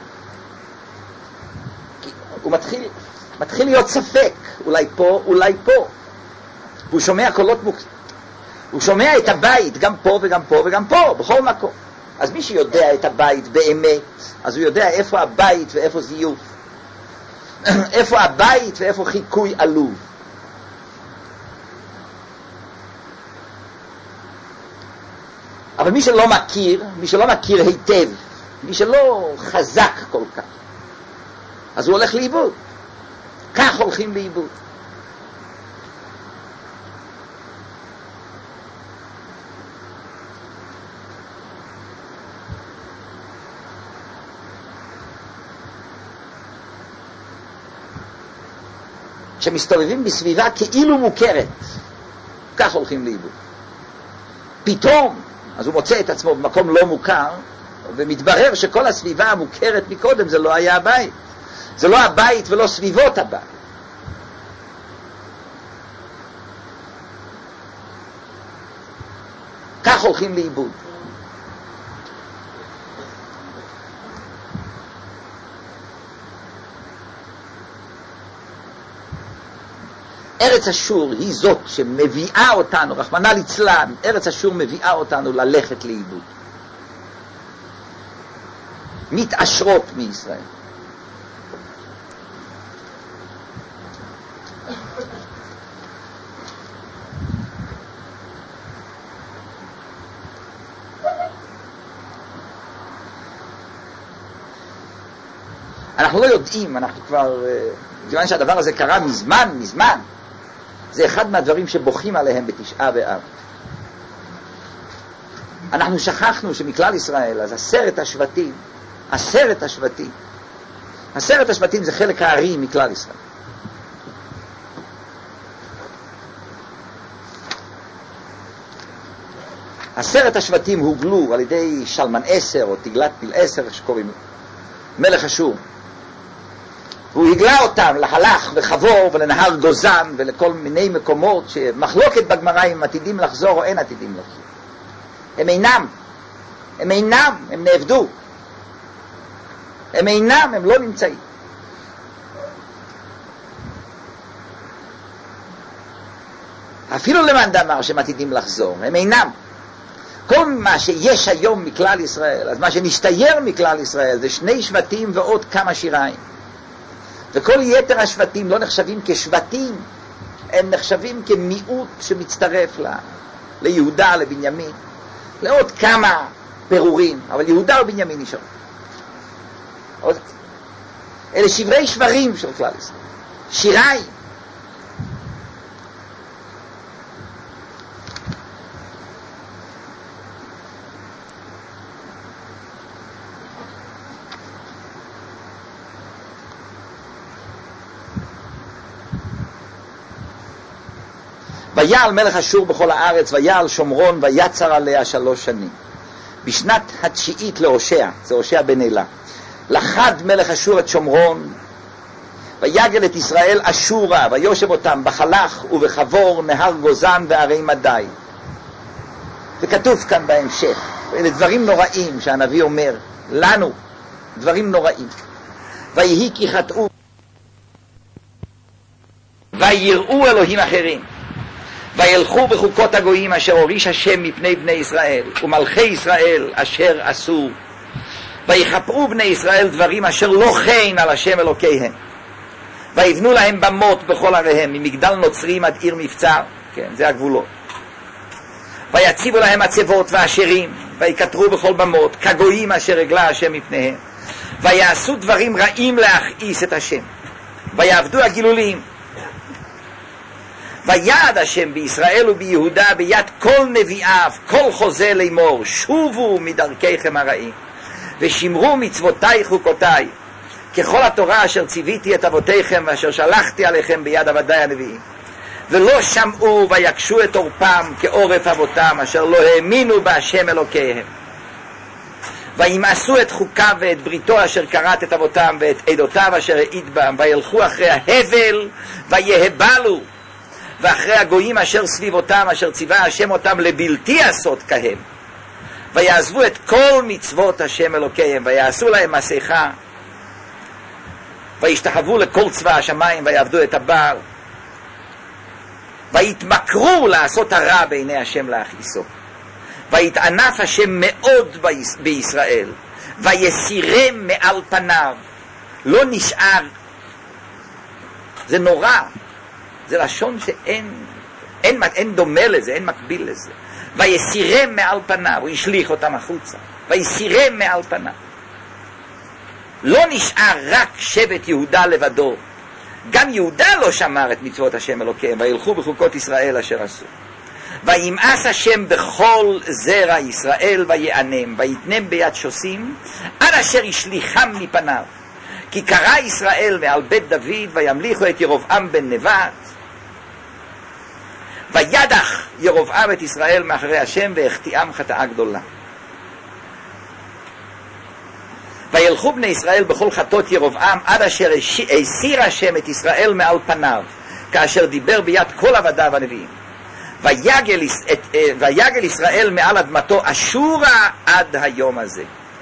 הוא מתחיל, מתחיל להיות ספק, אולי פה, אולי פה. והוא שומע קולות מוכרים. הוא שומע את הבית גם פה וגם פה וגם פה, בכל מקום. אז מי שיודע את הבית באמת, אז הוא יודע איפה הבית ואיפה זיוף. איפה הבית ואיפה חיקוי עלוב. אבל מי שלא מכיר, מי שלא מכיר היטב, מי שלא חזק כל כך, אז הוא הולך לאיבוד. כך הולכים לאיבוד. שמסתובבים בסביבה כאילו מוכרת, כך הולכים לאיבוד. פתאום, אז הוא מוצא את עצמו במקום לא מוכר, ומתברר שכל הסביבה המוכרת מקודם זה לא היה הבית. זה לא הבית ולא סביבות הבית. כך הולכים לאיבוד. ארץ אשור היא זאת שמביאה אותנו, רחמנא ליצלן, ארץ אשור מביאה אותנו ללכת לאיבוד. מתעשרות מישראל. אנחנו לא יודעים, אנחנו כבר, כיוון שהדבר הזה קרה מזמן, מזמן, זה אחד מהדברים שבוכים עליהם בתשעה באב. אנחנו שכחנו שמכלל ישראל, אז עשרת השבטים, עשרת השבטים, עשרת השבטים זה חלק הארי מכלל ישראל. עשרת השבטים הוגלו על ידי שלמן עשר או תגלת פיל עשר, איך שקוראים לו, מלך אשור. והוא הגלה אותם להלך וחבור ולנהר גוזן ולכל מיני מקומות שמחלוקת בגמרא אם עתידים לחזור או אין עתידים לחזור. הם אינם, הם אינם, הם נאבדו. הם אינם, הם לא נמצאים. אפילו למאן דאמר שהם עתידים לחזור, הם אינם. כל מה שיש היום מכלל ישראל, אז מה שנשתייר מכלל ישראל זה שני שבטים ועוד כמה שיריים. וכל יתר השבטים לא נחשבים כשבטים, הם נחשבים כמיעוט שמצטרף ל... ליהודה, לבנימין, לעוד כמה פירורים, אבל יהודה ובנימין נשאר. עוד... אלה שברי שברים של כלל ישראל, שיריים. ויעל מלך אשור בכל הארץ, ויעל שומרון, ויצר עליה שלוש שנים. בשנת התשיעית להושע, זה הושע בן אלה, לחד מלך אשור את שומרון, ויגל את ישראל אשורה, ויושב אותם בחלך ובחבור, נהר גוזן וערי מדי. וכתוב כאן בהמשך, אלה דברים נוראים שהנביא אומר לנו, דברים נוראים. ויהי כי חטאו, ויראו אלוהים אחרים, וילכו בחוקות הגויים אשר הוריש השם מפני בני ישראל, ומלכי ישראל אשר עשו, ויחפרו בני ישראל דברים אשר לא כן על השם אלוקיהם, ויבנו להם במות בכל עריהם, ממגדל נוצרים עד עיר מבצר, כן, זה הגבולות, ויציבו להם מצבות ואשרים, ויקטרו בכל במות, כגויים אשר הגלה השם מפניהם, ויעשו דברים רעים להכעיס את השם, ויעבדו הגילולים. ויעד השם בישראל וביהודה ביד כל נביאיו, כל חוזה לאמור, שובו מדרכיכם הרעים, ושמרו מצוותיי חוקותיי, ככל התורה אשר ציוויתי את אבותיכם, ואשר שלחתי עליכם ביד עבדי הנביאים. ולא שמעו ויקשו את עורפם כעורף אבותם, אשר לא האמינו בהשם אלוקיהם. וימאסו את חוקיו ואת בריתו אשר כרת את אבותם, ואת עדותיו אשר העיד בם, וילכו אחרי ההבל ויהבלו, ואחרי הגויים אשר סביבותם, אשר ציווה השם אותם לבלתי עשות כהם. ויעזבו את כל מצוות השם אלוקיהם, ויעשו להם מסכה, וישתחוו לכל צבא השמיים, ויעבדו את הבעל, ויתמכרו לעשות הרע בעיני השם להכעיסו. ויתענף השם מאוד בישראל, ויסירם מעל פניו. לא נשאר, זה נורא, זה לשון שאין אין, אין דומה לזה, אין מקביל לזה. ויסירם מעל פניו, הוא השליך אותם החוצה, ויסירם מעל פניו. לא נשאר רק שבט יהודה לבדו, גם יהודה לא שמר את מצוות השם אלוקיהם, וילכו בחוקות ישראל אשר עשו. וימאס השם בכל זרע ישראל ויענם, ויתנם ביד שוסים, עד אשר ישליחם מפניו. כי קרא ישראל מעל בית דוד, וימליכו את ירבעם בן נבט, וידח ירבעם את ישראל מאחרי השם, והחטיאם חטאה גדולה. וילכו בני ישראל בכל חטאות ירבעם, עד אשר הסיר השם את ישראל מעל פניו, כאשר דיבר ביד כל עבדיו הנביאים. ויגל, את, ויגל ישראל מעל אדמתו אשורה עד היום הזה.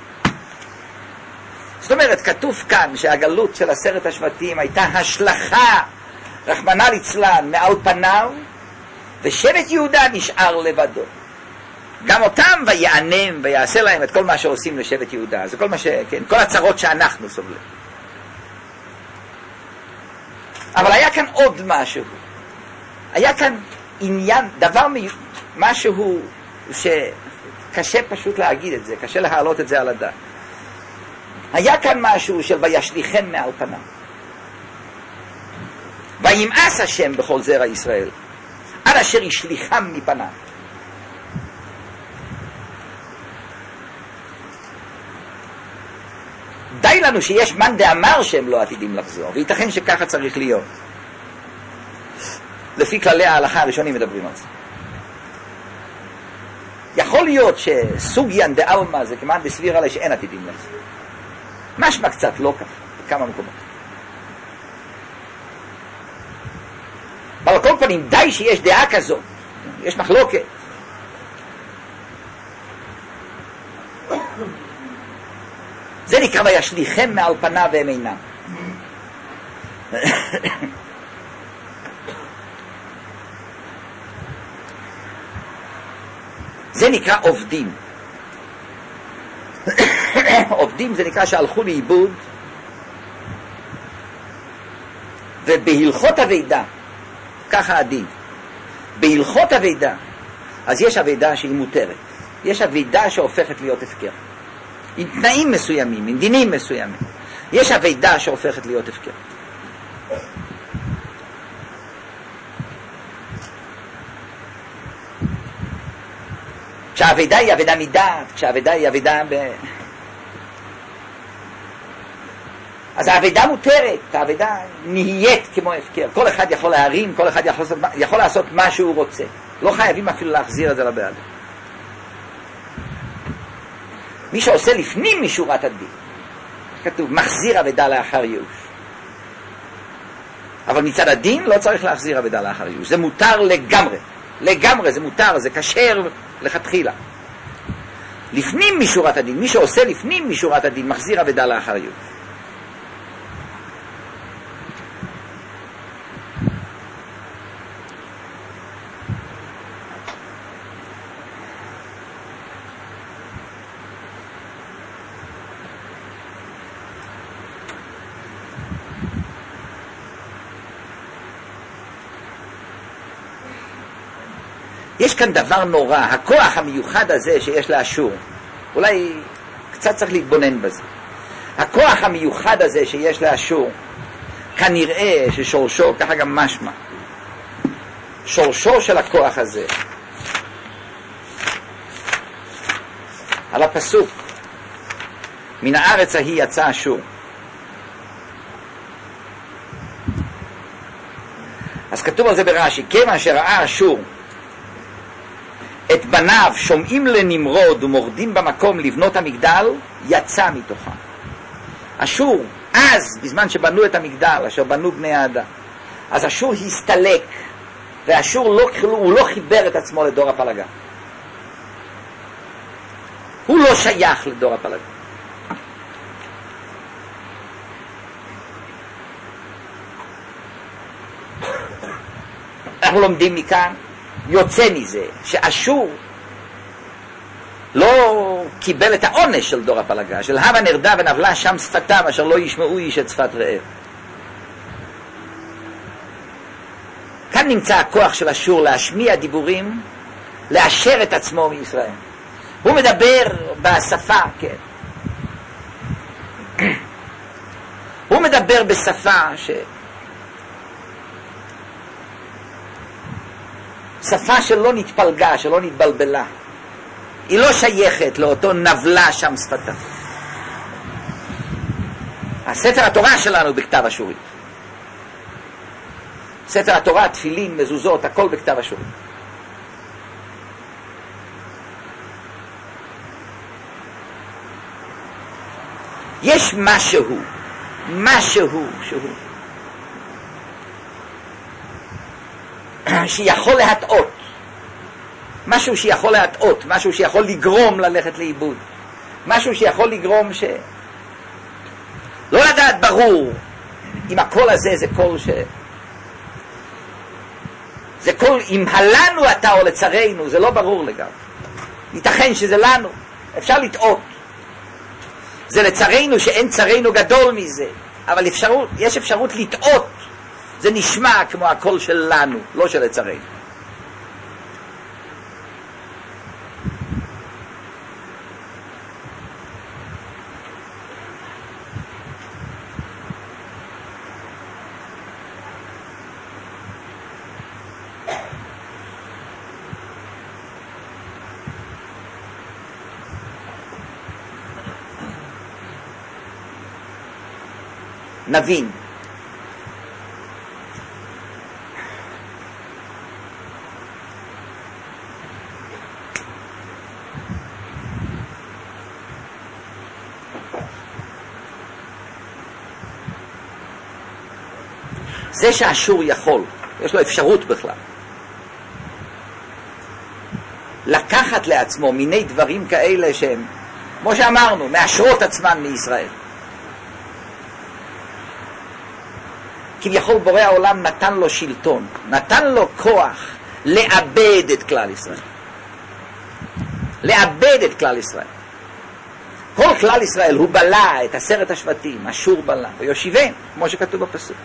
זאת אומרת, כתוב כאן שהגלות של עשרת השבטים הייתה השלכה, רחמנא ליצלן, מעל פניו, ושבט יהודה נשאר לבדו. גם אותם ויענם ויעשה להם את כל מה שעושים לשבט יהודה. זה כל מה ש... כן, כל הצרות שאנחנו סובלים. אבל היה כאן עוד משהו. היה כאן עניין, דבר מ... משהו שקשה פשוט להגיד את זה, קשה להעלות את זה על הדעת. היה כאן משהו של וישליכם מעל פניו. וימאס השם בכל זרע ישראל, עד אשר ישליחם מפניו. די לנו שיש מן דאמר שהם לא עתידים לחזור, וייתכן שככה צריך להיות. לפי כללי ההלכה הראשונים מדברים על זה. יכול להיות שסוגיין דאלמה זה כמעט בסבירה לה שאין עתידים לחזור. משמע קצת לא כך, בכמה מקומות. אבל על כל פנים די שיש דעה כזאת, יש מחלוקת. זה נקרא וישליכם מעל פניו והם אינם. זה נקרא עובדים. עובדים זה נקרא שהלכו לאיבוד, ובהלכות הוידה, ככה הדין, בהלכות הוידה, אז יש הוידה שהיא מותרת, יש הוידה שהופכת להיות הפקר, עם תנאים מסוימים, עם דינים מסוימים. יש הוידה שהופכת להיות הפקר. כשהוידה היא הוידה מדעת, כשהוידה היא הוידה ב... אז הוידה מותרת, הוידה נהיית כמו הפקר. כל אחד יכול להרים, כל אחד יכול, יכול לעשות מה שהוא רוצה. לא חייבים אפילו להחזיר את זה לבעל. מי שעושה לפנים משורת הדין, כתוב, מחזיר הוידה לאחר ייאוש. אבל מצד הדין לא צריך להחזיר הוידה לאחר ייאוש. זה מותר לגמרי. לגמרי זה מותר, זה כשר לכתחילה. לפנים משורת הדין, מי שעושה לפנים משורת הדין, מחזיר הוידה לאחר ייאוש. יש כאן דבר נורא, הכוח המיוחד הזה שיש לאשור. אולי קצת צריך להתבונן בזה. הכוח המיוחד הזה שיש לאשור, כנראה ששורשו, ככה גם משמע, שורשו של הכוח הזה, על הפסוק, מן הארץ ההיא יצא אשור. אז כתוב על זה ברש"י, כיוון שראה אשור את בניו שומעים לנמרוד ומורדים במקום לבנות המגדל, יצא מתוכם. אשור, אז, בזמן שבנו את המגדל, אשר בנו בני האדם, אז אשור הסתלק, ואשור לא, הוא לא חיבר את עצמו לדור הפלגה. הוא לא שייך לדור הפלגה. אנחנו לומדים מכאן, יוצא מזה, שאשור לא קיבל את העונש של דור הפלגה, של הבה נרדה ונבלה שם שפתם, אשר לא ישמעו איש את שפת רעהו. כאן נמצא הכוח של אשור להשמיע דיבורים, לאשר את עצמו מישראל. הוא מדבר בשפה, כן. הוא מדבר בשפה ש... שפה שלא נתפלגה, שלא נתבלבלה. היא לא שייכת לאותו נבלה שם שפתה. הספר התורה שלנו בכתב אשורי. ספר התורה, תפילין, מזוזות, הכל בכתב אשורי. יש משהו, משהו, שהוא, שיכול להטעות, משהו שיכול להטעות, משהו שיכול לגרום ללכת לאיבוד, משהו שיכול לגרום ש... לא לדעת ברור אם הקול הזה זה קול ש... זה קול אם הלנו אתה או לצרינו, זה לא ברור לגמרי. ייתכן שזה לנו, אפשר לטעות. זה לצרינו שאין צרינו גדול מזה, אבל אפשרות, יש אפשרות לטעות. זה נשמע כמו הקול שלנו, לא של לצרינו. נבין. זה שאשור יכול, יש לו אפשרות בכלל, לקחת לעצמו מיני דברים כאלה שהם, כמו שאמרנו, מאשרות עצמן מישראל. כביכול בורא העולם נתן לו שלטון, נתן לו כוח לאבד את כלל ישראל. לאבד את כלל ישראל. כל כלל ישראל הוא בלע את עשרת השבטים, אשור בלע, ויושיבם, כמו שכתוב בפסוק.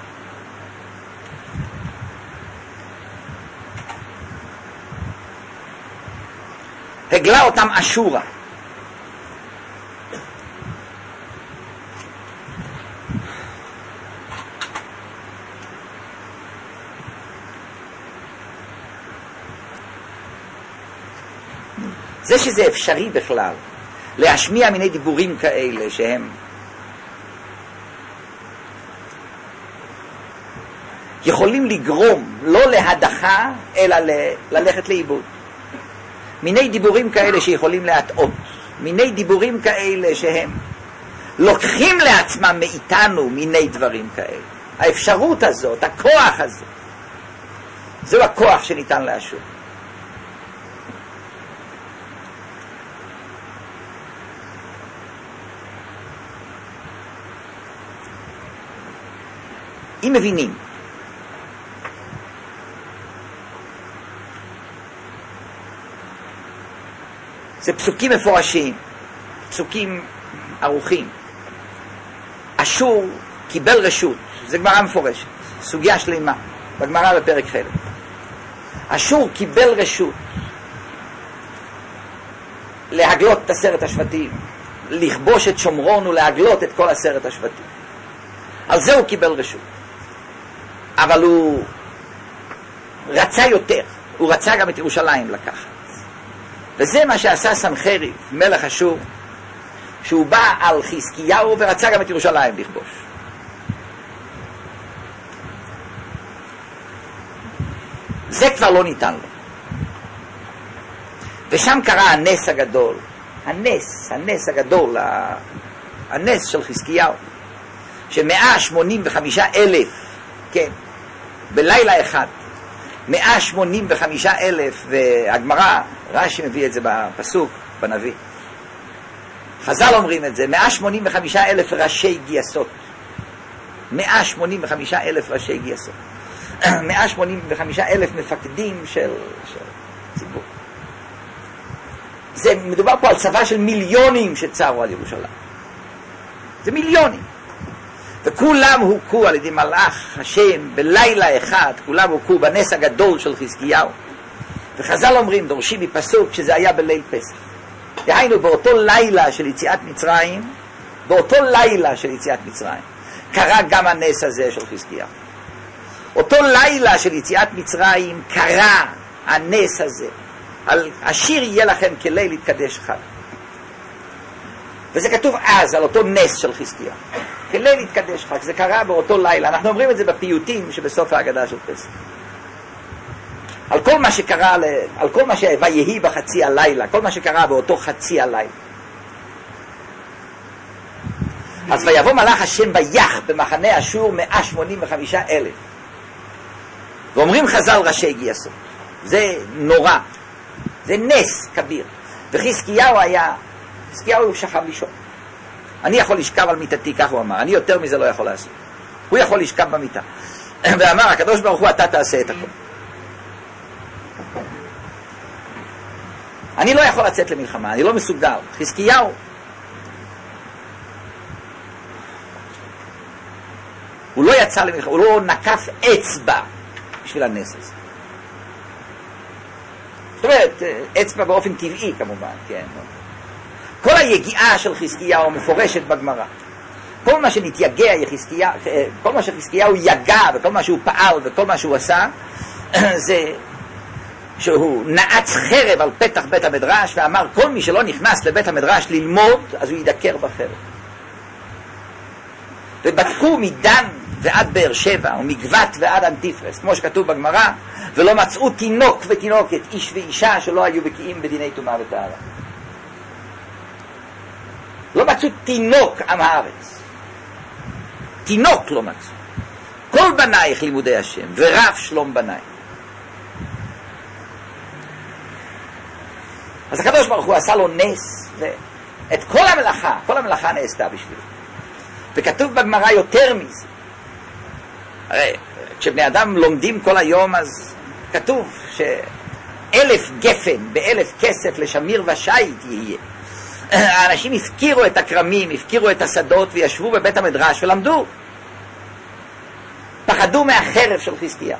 הגלה אותם אשורה. זה שזה אפשרי בכלל להשמיע מיני דיבורים כאלה שהם יכולים לגרום לא להדחה אלא ל- ללכת לאיבוד. מיני דיבורים כאלה שיכולים להטעות, מיני דיבורים כאלה שהם לוקחים לעצמם מאיתנו מיני דברים כאלה. האפשרות הזאת, הכוח הזה, זהו הכוח שניתן לאשור. אם מבינים זה פסוקים מפורשים, פסוקים ארוכים. אשור קיבל רשות, זה גמרא מפורשת, סוגיה שלמה בגמרא בפרק חלק. אשור קיבל רשות להגלות את עשרת השבטים, לכבוש את שומרון ולהגלות את כל עשרת השבטים. על זה הוא קיבל רשות. אבל הוא רצה יותר, הוא רצה גם את ירושלים לקחת. וזה מה שעשה סנחריב, מלך אשור, שהוא בא על חזקיהו ורצה גם את ירושלים לכבוש. זה כבר לא ניתן לו. ושם קרה הנס הגדול, הנס, הנס הגדול, הנס של חזקיהו, שמאה שמונים וחמישה אלף, כן, בלילה אחד, מאה שמונים וחמישה אלף, והגמרא, רש"י מביא את זה בפסוק, בנביא. חז"ל אומרים את זה, מאה שמונים וחמישה אלף ראשי גייסות. מאה שמונים וחמישה אלף ראשי גייסות. מאה שמונים וחמישה אלף מפקדים של, של ציבור. זה מדובר פה על צבא של מיליונים שצרו על ירושלים. זה מיליונים. וכולם הוכו על ידי מלאך השם בלילה אחד, כולם הוכו בנס הגדול של חזקיהו. וחז"ל אומרים, דורשים מפסוק, שזה היה בליל פסח. דהיינו, באותו לילה של יציאת מצרים, באותו לילה של יציאת מצרים, קרה גם הנס הזה של חזקיהו. אותו לילה של יציאת מצרים קרה הנס הזה. על השיר יהיה לכם כליל יתקדש חג. וזה כתוב אז על אותו נס של חזקיהו. כליל יתקדש חג, זה קרה באותו לילה. אנחנו אומרים את זה בפיוטים שבסוף ההגדה של פסח. על כל מה שקרה, על כל מה שויהי בחצי הלילה, כל מה שקרה באותו חצי הלילה. אז ויבוא מלאך השם ויח במחנה אשור מאה שמונים וחמישה אלף. ואומרים חז"ל ראשי גייסות. זה נורא. זה נס כביר. וחזקיהו היה, חזקיהו שכב לישון. אני יכול לשכב על מיטתי, כך הוא אמר. אני יותר מזה לא יכול לעשות. הוא יכול לשכב במיטה. ואמר, הקדוש ברוך הוא, אתה תעשה את הכל. אני לא יכול לצאת למלחמה, אני לא מסוגל. חזקיהו, הוא לא יצא למלחמה, הוא לא נקף אצבע בשביל הנס הזה. זאת אומרת, אצבע באופן טבעי כמובן, כן. כל היגיעה של חזקיהו מפורשת בגמרא. כל מה שנתייגע יחזקיהו, כל מה שחזקיהו יגע וכל מה שהוא פעל וכל מה שהוא עשה, זה שהוא נעץ חרב על פתח בית המדרש ואמר, כל מי שלא נכנס לבית המדרש ללמוד, אז הוא ידקר בחרב. ובדקו מדן ועד באר שבע, ומגבת ועד אנטיפרס, כמו שכתוב בגמרא, ולא מצאו תינוק ותינוקת, איש ואישה שלא היו בקיאים בדיני טומאה וטהרה. לא מצאו תינוק עם הארץ. תינוק לא מצאו. כל בנייך לימודי השם, ורב שלום בנייך. אז הקדוש ברוך הוא עשה לו נס, ואת כל המלאכה, כל המלאכה נעשתה בשבילו. וכתוב בגמרא יותר מזה. הרי כשבני אדם לומדים כל היום, אז כתוב שאלף גפן באלף כסף לשמיר ושייט יהיה. האנשים הפקירו את הקרמים, הפקירו את השדות וישבו בבית המדרש ולמדו. פחדו מהחרב של חזקיהו.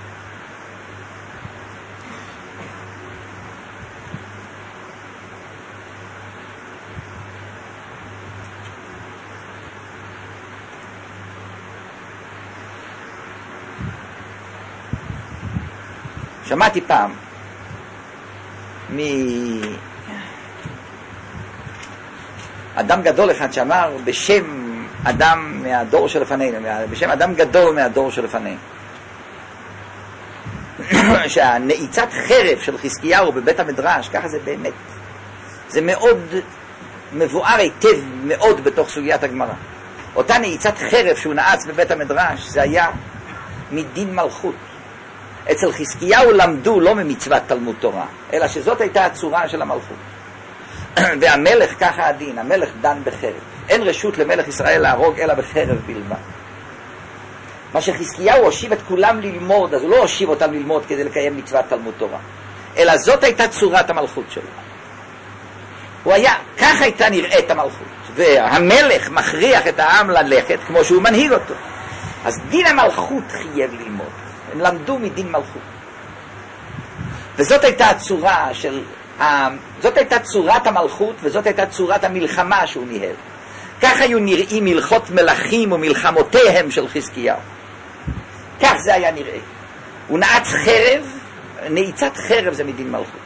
שמעתי פעם מאדם גדול אחד שאמר בשם אדם מהדור שלפנינו, בשם אדם גדול מהדור שלפנינו, שהנעיצת חרב של חזקיהו בבית המדרש, ככה זה באמת, זה מאוד מבואר היטב מאוד בתוך סוגיית הגמרא. אותה נעיצת חרב שהוא נעץ בבית המדרש, זה היה מדין מלכות. אצל חזקיהו למדו לא ממצוות תלמוד תורה, אלא שזאת הייתה הצורה של המלכות. והמלך ככה הדין, המלך דן בחרב. אין רשות למלך ישראל להרוג אלא בחרב בלבד. מה שחזקיהו הושיב את כולם ללמוד, אז הוא לא הושיב אותם ללמוד כדי לקיים מצוות תלמוד תורה, אלא זאת הייתה צורת המלכות שלו. הוא היה, כך הייתה נראית המלכות. והמלך מכריח את העם ללכת כמו שהוא מנהיג אותו. אז דין המלכות חייב ללמוד. הם למדו מדין מלכות. וזאת הייתה הצורה של זאת הייתה צורת המלכות וזאת הייתה צורת המלחמה שהוא ניהל. כך היו נראים מלכות מלכים ומלחמותיהם של חזקיהו. כך זה היה נראה. הוא נעץ חרב, נעיצת חרב זה מדין מלכות.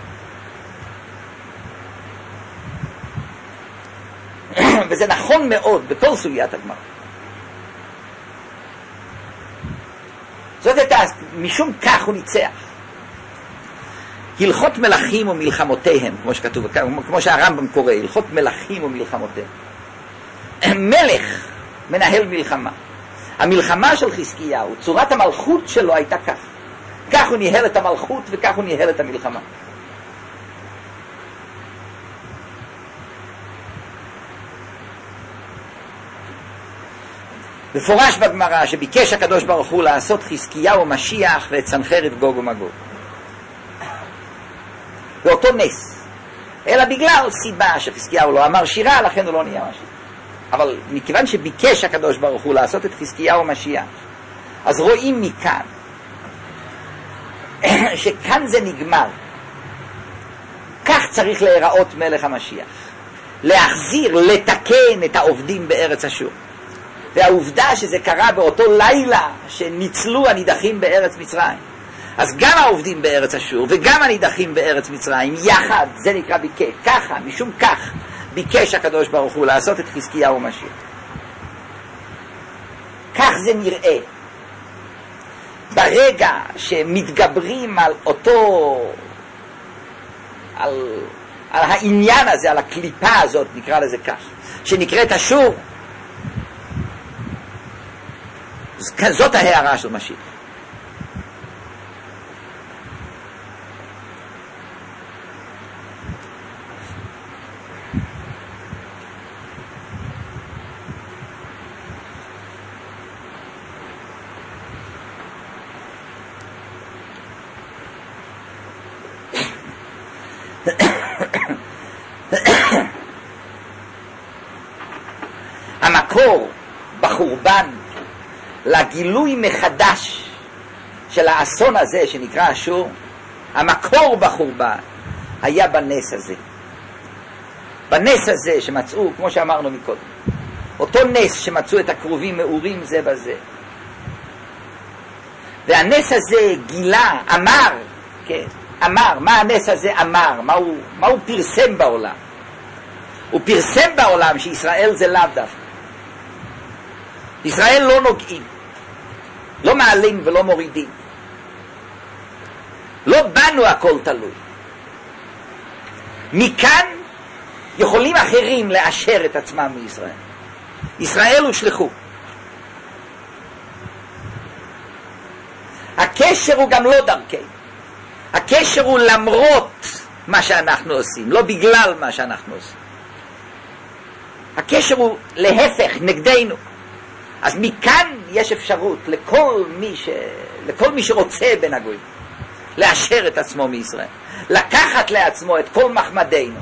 וזה נכון מאוד בכל סוגיית הגמרא. זאת הייתה, משום כך הוא ניצח. הלכות מלכים ומלחמותיהם, כמו שכתוב, כמו שהרמב"ם קורא, הלכות מלכים ומלחמותיהם. מלך מנהל מלחמה. המלחמה של חזקיהו, צורת המלכות שלו הייתה כך. כך הוא ניהל את המלכות וכך הוא ניהל את המלחמה. מפורש בגמרא שביקש הקדוש ברוך הוא לעשות חזקיהו משיח ואת סנחריב גוג ומגוג. באותו נס. אלא בגלל סיבה שחזקיהו לא אמר שירה, לכן הוא לא נהיה משיח. אבל מכיוון שביקש הקדוש ברוך הוא לעשות את חזקיהו משיח, אז רואים מכאן שכאן זה נגמר. כך צריך להיראות מלך המשיח. להחזיר, לתקן את העובדים בארץ אשור. והעובדה שזה קרה באותו לילה שניצלו הנידחים בארץ מצרים. אז גם העובדים בארץ אשור וגם הנידחים בארץ מצרים יחד, זה נקרא ביקש. ככה, משום כך ביקש הקדוש ברוך הוא לעשות את חזקיהו משיח. כך זה נראה. ברגע שמתגברים על אותו, על, על העניין הזה, על הקליפה הזאת, נקרא לזה כך, שנקראת אשור, זאת ההערה של משיח. המקור בחורבן לגילוי מחדש של האסון הזה שנקרא אשור, המקור בחורבן היה בנס הזה. בנס הזה שמצאו, כמו שאמרנו מקודם, אותו נס שמצאו את הקרובים מאורים זה בזה. והנס הזה גילה, אמר, כן, אמר, מה הנס הזה אמר, מה הוא, מה הוא פרסם בעולם? הוא פרסם בעולם שישראל זה לאו דווקא. ישראל לא נוגעים, לא מעלים ולא מורידים. לא בנו הכל תלוי. מכאן יכולים אחרים לאשר את עצמם מישראל. ישראל הושלחו. הקשר הוא גם לא דרכי. הקשר הוא למרות מה שאנחנו עושים, לא בגלל מה שאנחנו עושים. הקשר הוא להפך, נגדנו. אז מכאן יש אפשרות לכל מי, ש... לכל מי שרוצה בין הגויים לאשר את עצמו מישראל, לקחת לעצמו את כל מחמדנו.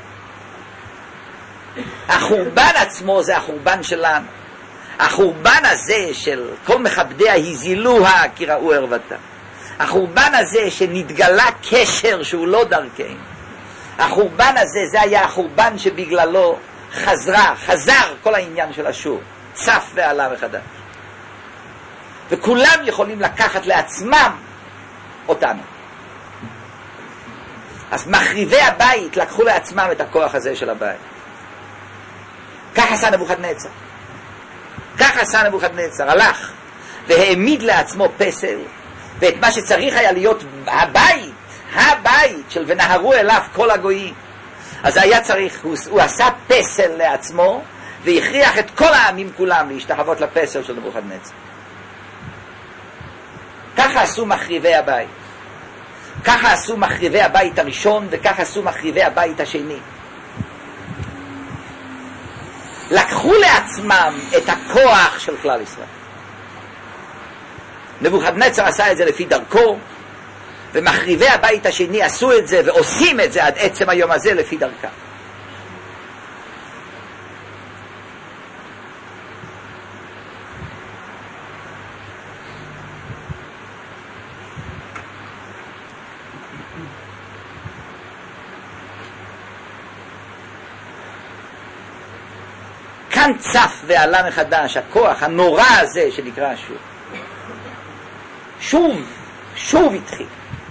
החורבן עצמו זה החורבן שלנו. החורבן הזה של כל מכבדיה הזילוה כי ראו ערוותה. החורבן הזה שנתגלה קשר שהוא לא דרכנו. החורבן הזה, זה היה החורבן שבגללו חזרה, חזר כל העניין של אשור, צף ועלה מחדש. וכולם יכולים לקחת לעצמם אותנו. אז מחריבי הבית לקחו לעצמם את הכוח הזה של הבית. כך עשה נבוכדנצר. כך עשה נבוכדנצר, הלך והעמיד לעצמו פסל, ואת מה שצריך היה להיות הבית, הבית של ונהרו אליו כל הגויים. אז היה צריך, הוא, הוא עשה פסל לעצמו, והכריח את כל העמים כולם להשתחוות לפסל של נבוכדנצר. ככה עשו מחריבי הבית. ככה עשו מחריבי הבית הראשון, וככה עשו מחריבי הבית השני. לקחו לעצמם את הכוח של כלל ישראל. נבוכדנצר עשה את זה לפי דרכו, ומחריבי הבית השני עשו את זה ועושים את זה עד עצם היום הזה לפי דרכם. וכאן צף ועלה מחדש הכוח הנורא הזה שנקרא אשור. שוב, שוב התחיל.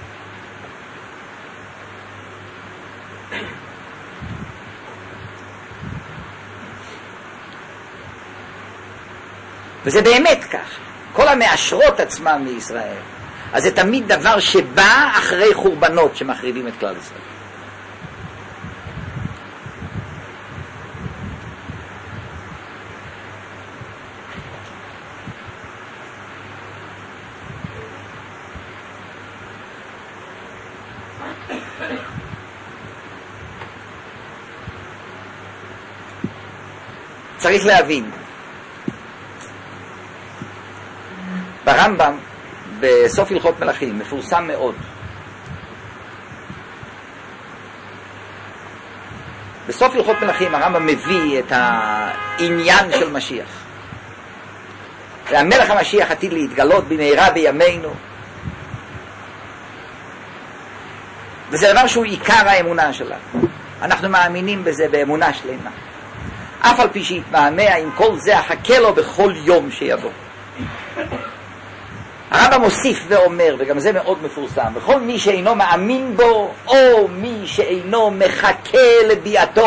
וזה באמת כך. כל המאשרות עצמם מישראל, אז זה תמיד דבר שבא אחרי חורבנות שמחריבים את כלל ישראל. צריך להבין, ברמב"ם בסוף הלכות מלכים מפורסם מאוד. בסוף הלכות מלכים הרמב"ם מביא את העניין של משיח. והמלך המשיח עתיד להתגלות במהרה בימינו. וזה דבר שהוא עיקר האמונה שלנו. אנחנו מאמינים בזה באמונה שלמה. אף על פי שיתמהמה עם כל זה אחכה לו בכל יום שיבוא. הרמב"ם מוסיף ואומר, וגם זה מאוד מפורסם, וכל מי שאינו מאמין בו, או מי שאינו מחכה לביאתו,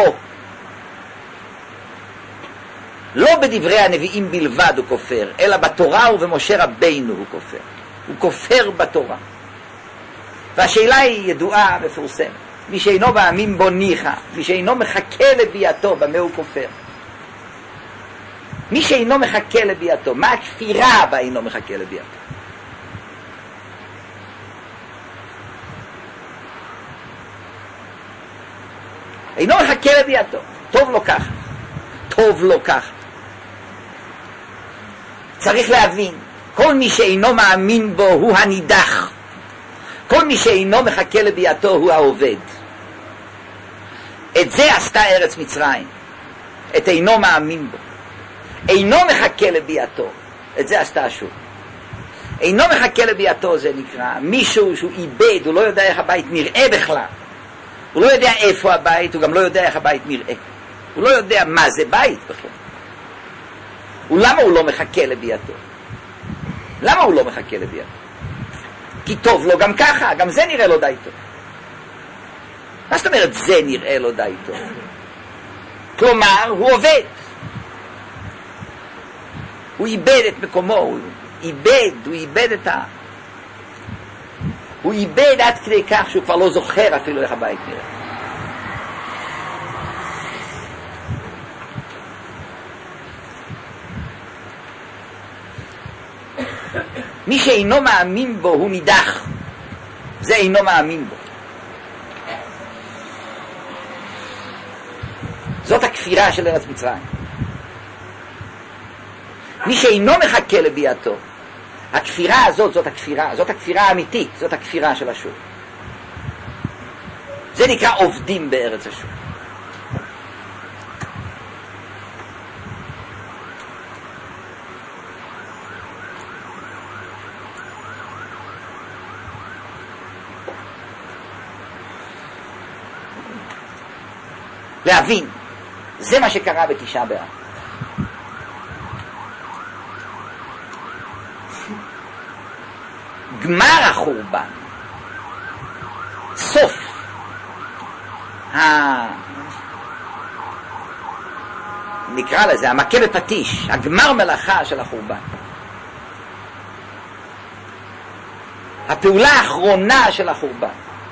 לא בדברי הנביאים בלבד הוא כופר, אלא בתורה ובמשה רבינו הוא כופר. הוא כופר בתורה. והשאלה היא ידועה מפורסמת. מי שאינו מאמין בו ניחא, מי שאינו מחכה לביאתו, במה הוא כופר? מי שאינו מחכה לביאתו, מה הכפירה בה אינו מחכה לביאתו? אינו מחכה לביאתו. טוב לו ככה. טוב לו ככה. צריך להבין, כל מי שאינו מאמין בו הוא הנידח. כל מי שאינו מחכה לביאתו הוא העובד. את זה עשתה ארץ מצרים. את אינו מאמין בו. אינו מחכה לביאתו. את זה עשתה אשור. אינו מחכה לביאתו זה נקרא מישהו שהוא איבד, הוא לא יודע איך הבית נראה בכלל. הוא לא יודע איפה הבית, הוא גם לא יודע איך הבית נראה. הוא לא יודע מה זה בית בכלל. ולמה הוא לא מחכה לביאתו? למה הוא לא מחכה לביאתו? כי טוב לו גם ככה, גם זה נראה לו די טוב. מה זאת אומרת זה נראה לו די טוב? כלומר, הוא עובד. הוא איבד את מקומו, הוא איבד, הוא איבד את ה... הוא איבד עד כדי כך שהוא כבר לא זוכר אפילו איך הבית נראה. מי שאינו מאמין בו הוא נידח. זה אינו מאמין בו. זאת הכפירה של ארץ מצרים. מי שאינו מחכה לביאתו, הכפירה הזאת, זאת הכפירה, זאת הכפירה האמיתית, זאת הכפירה של אשור. זה נקרא עובדים בארץ אשור. להבין, זה מה שקרה בתשעה באב. גמר החורבן, סוף ה... נקרא לזה, המכה בפטיש, הגמר מלאכה של החורבן. הפעולה האחרונה של החורבן.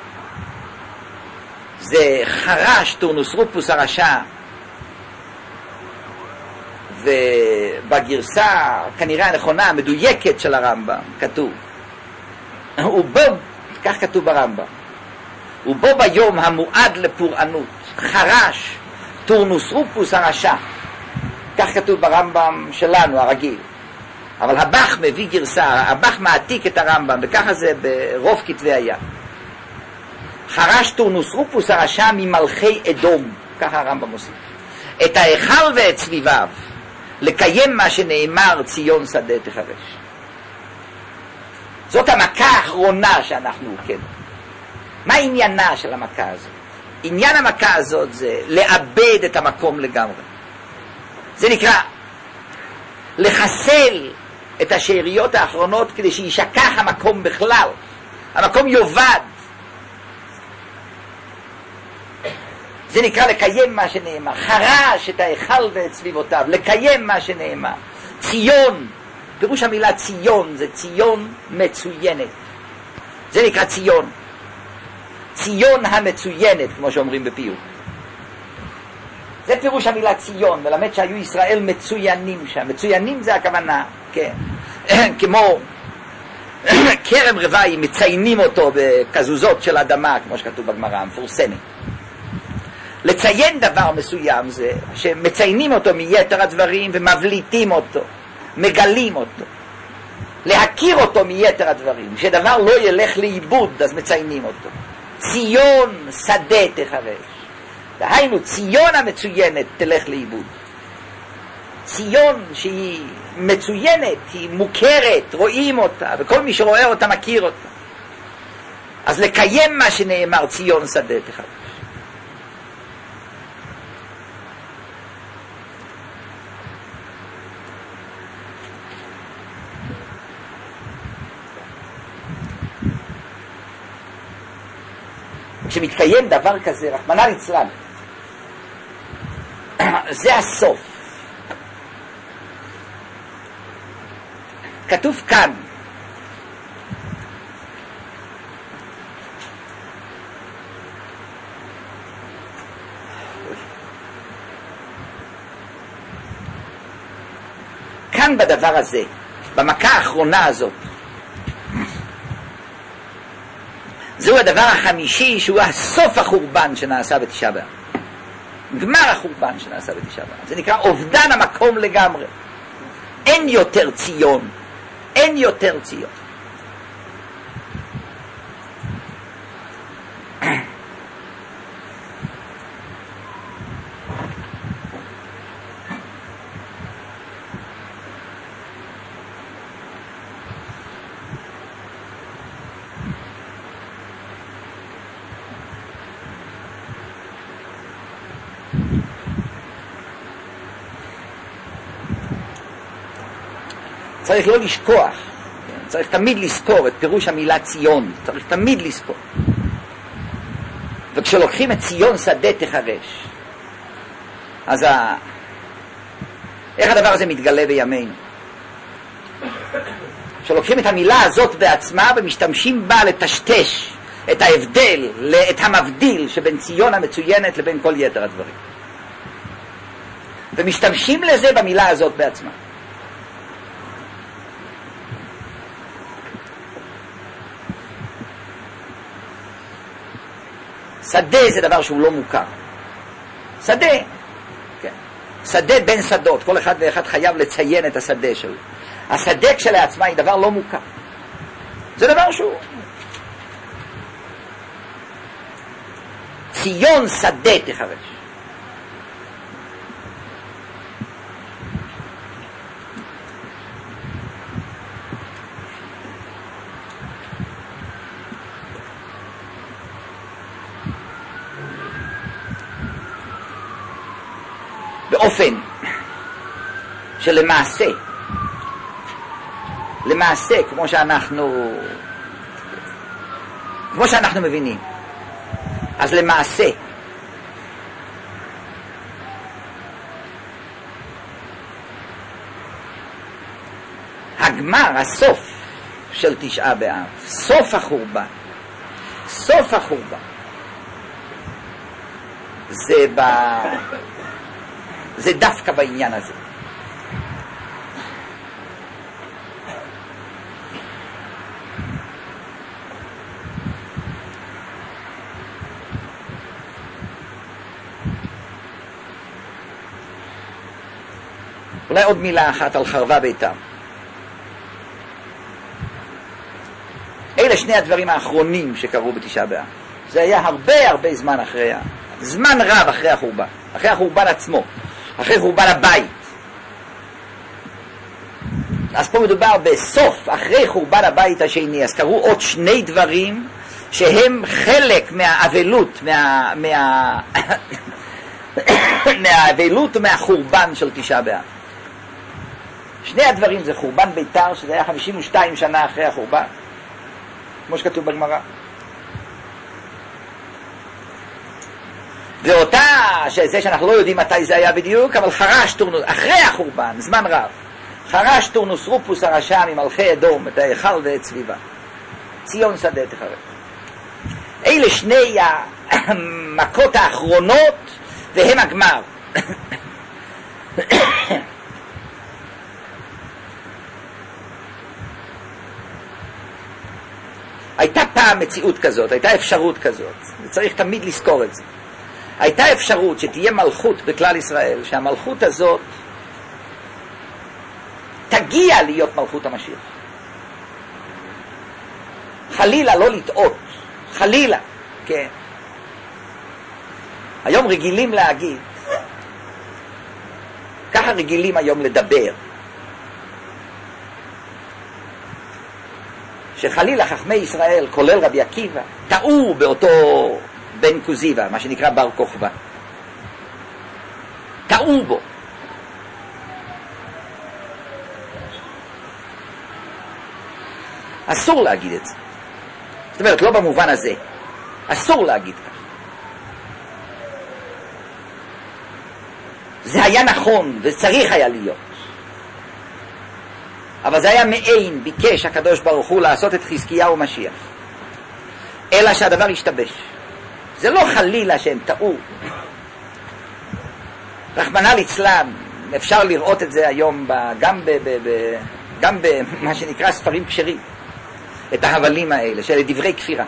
זה חרש טורנוס רופוס הרשע, ובגרסה כנראה הנכונה, המדויקת של הרמב"ם, כתוב, ובו, כך כתוב ברמב"ם, ובו ביום המועד לפורענות, חרש טורנוס רופוס הרשע, כך כתוב ברמב"ם שלנו, הרגיל. אבל הבח מביא גרסה, הבח מעתיק את הרמב"ם, וככה זה ברוב כתבי היד. חרש טורנוס רופוס הרשע ממלכי אדום, ככה הרמב"ם עושה. את ההיכל ואת סביביו, לקיים מה שנאמר ציון שדה תחרש. זאת המכה האחרונה שאנחנו, כן. מה עניינה של המכה הזאת? עניין המכה הזאת זה לאבד את המקום לגמרי. זה נקרא לחסל את השאריות האחרונות כדי שישכח המקום בכלל, המקום יובד. זה נקרא לקיים מה שנאמר, חרש את ההיכל ואת סביבותיו, לקיים מה שנאמר. ציון, פירוש המילה ציון זה ציון מצוינת, זה נקרא ציון, ציון המצוינת כמו שאומרים בפיוט. זה פירוש המילה ציון, מלמד שהיו ישראל מצוינים שם. מצוינים זה הכוונה, כן. כמו כרם רבעי, מציינים אותו בכזוזות של אדמה, כמו שכתוב בגמרא המפורסמת. לציין דבר מסוים זה שמציינים אותו מיתר הדברים ומבליטים אותו, מגלים אותו. להכיר אותו מיתר הדברים, שדבר לא ילך לאיבוד, אז מציינים אותו. ציון שדה תחרש. דהיינו, ציון המצוינת תלך לאיבוד. ציון שהיא מצוינת, היא מוכרת, רואים אותה, וכל מי שרואה אותה מכיר אותה. אז לקיים מה שנאמר, ציון שדה תחרש. כשמתקיים דבר כזה, רחמנא ליצלן, זה הסוף. כתוב כאן, כאן בדבר הזה, במכה האחרונה הזאת, זהו הדבר החמישי שהוא הסוף החורבן שנעשה בתשעה באב. גמר החורבן שנעשה בתשעה באב. זה נקרא אובדן המקום לגמרי. אין יותר ציון. אין יותר ציון. צריך לא לשכוח, צריך תמיד לזכור את פירוש המילה ציון, צריך תמיד לזכור. וכשלוקחים את ציון שדה תחרש, אז ה... איך הדבר הזה מתגלה בימינו? כשלוקחים את המילה הזאת בעצמה ומשתמשים בה לטשטש את ההבדל, את המבדיל שבין ציון המצוינת לבין כל יתר הדברים. ומשתמשים לזה במילה הזאת בעצמה. שדה זה דבר שהוא לא מוכר. שדה, כן. שדה בין שדות, כל אחד ואחד חייב לציין את השדה שלו. השדה כשלעצמה היא דבר לא מוכר. זה דבר שהוא... ציון שדה תחרש. באופן שלמעשה, למעשה, כמו שאנחנו, כמו שאנחנו מבינים, אז למעשה, הגמר, הסוף של תשעה באב, סוף החורבן, סוף החורבן, זה ב... זה דווקא בעניין הזה. אולי עוד מילה אחת על חרבה ביתם. אלה שני הדברים האחרונים שקרו בתשעה באב. זה היה הרבה הרבה זמן אחרי, זמן רב אחרי החורבן, אחרי החורבן עצמו, אחרי חורבן הבית. אז פה מדובר בסוף, אחרי חורבן הבית השני, אז קרו עוד שני דברים שהם חלק מהאבלות, מה, מה, מהאבלות ומהחורבן של תשעה באב. שני הדברים זה חורבן ביתר, שזה היה חמישים ושתיים שנה אחרי החורבן, כמו שכתוב בגמרא. ואותה, שזה שאנחנו לא יודעים מתי זה היה בדיוק, אבל חרש טורנוס, אחרי החורבן, זמן רב, חרש טורנוס רופוס הרשע ממלכי אדום, את ההיכל ואת סביבה. ציון שדה תחרב. אלה שני המכות האחרונות, והם הגמר. הייתה פעם מציאות כזאת, הייתה אפשרות כזאת, וצריך תמיד לזכור את זה. הייתה אפשרות שתהיה מלכות בכלל ישראל, שהמלכות הזאת תגיע להיות מלכות המשיח. חלילה לא לטעות, חלילה, כן. היום רגילים להגיד, ככה רגילים היום לדבר, שחלילה חכמי ישראל, כולל רבי עקיבא, טעו באותו בן כוזיבה, מה שנקרא בר כוכבא. טעו בו. אסור להגיד את זה. זאת אומרת, לא במובן הזה. אסור להגיד כך. זה היה נכון וצריך היה להיות. אבל זה היה מעין, ביקש הקדוש ברוך הוא לעשות את חזקיהו משיח. אלא שהדבר השתבש. זה לא חלילה שהם טעו. רחמנא ליצלן, אפשר לראות את זה היום גם ב, ב, ב, גם במה שנקרא ספרים כשרים. את ההבלים האלה, שאלה דברי כפירה.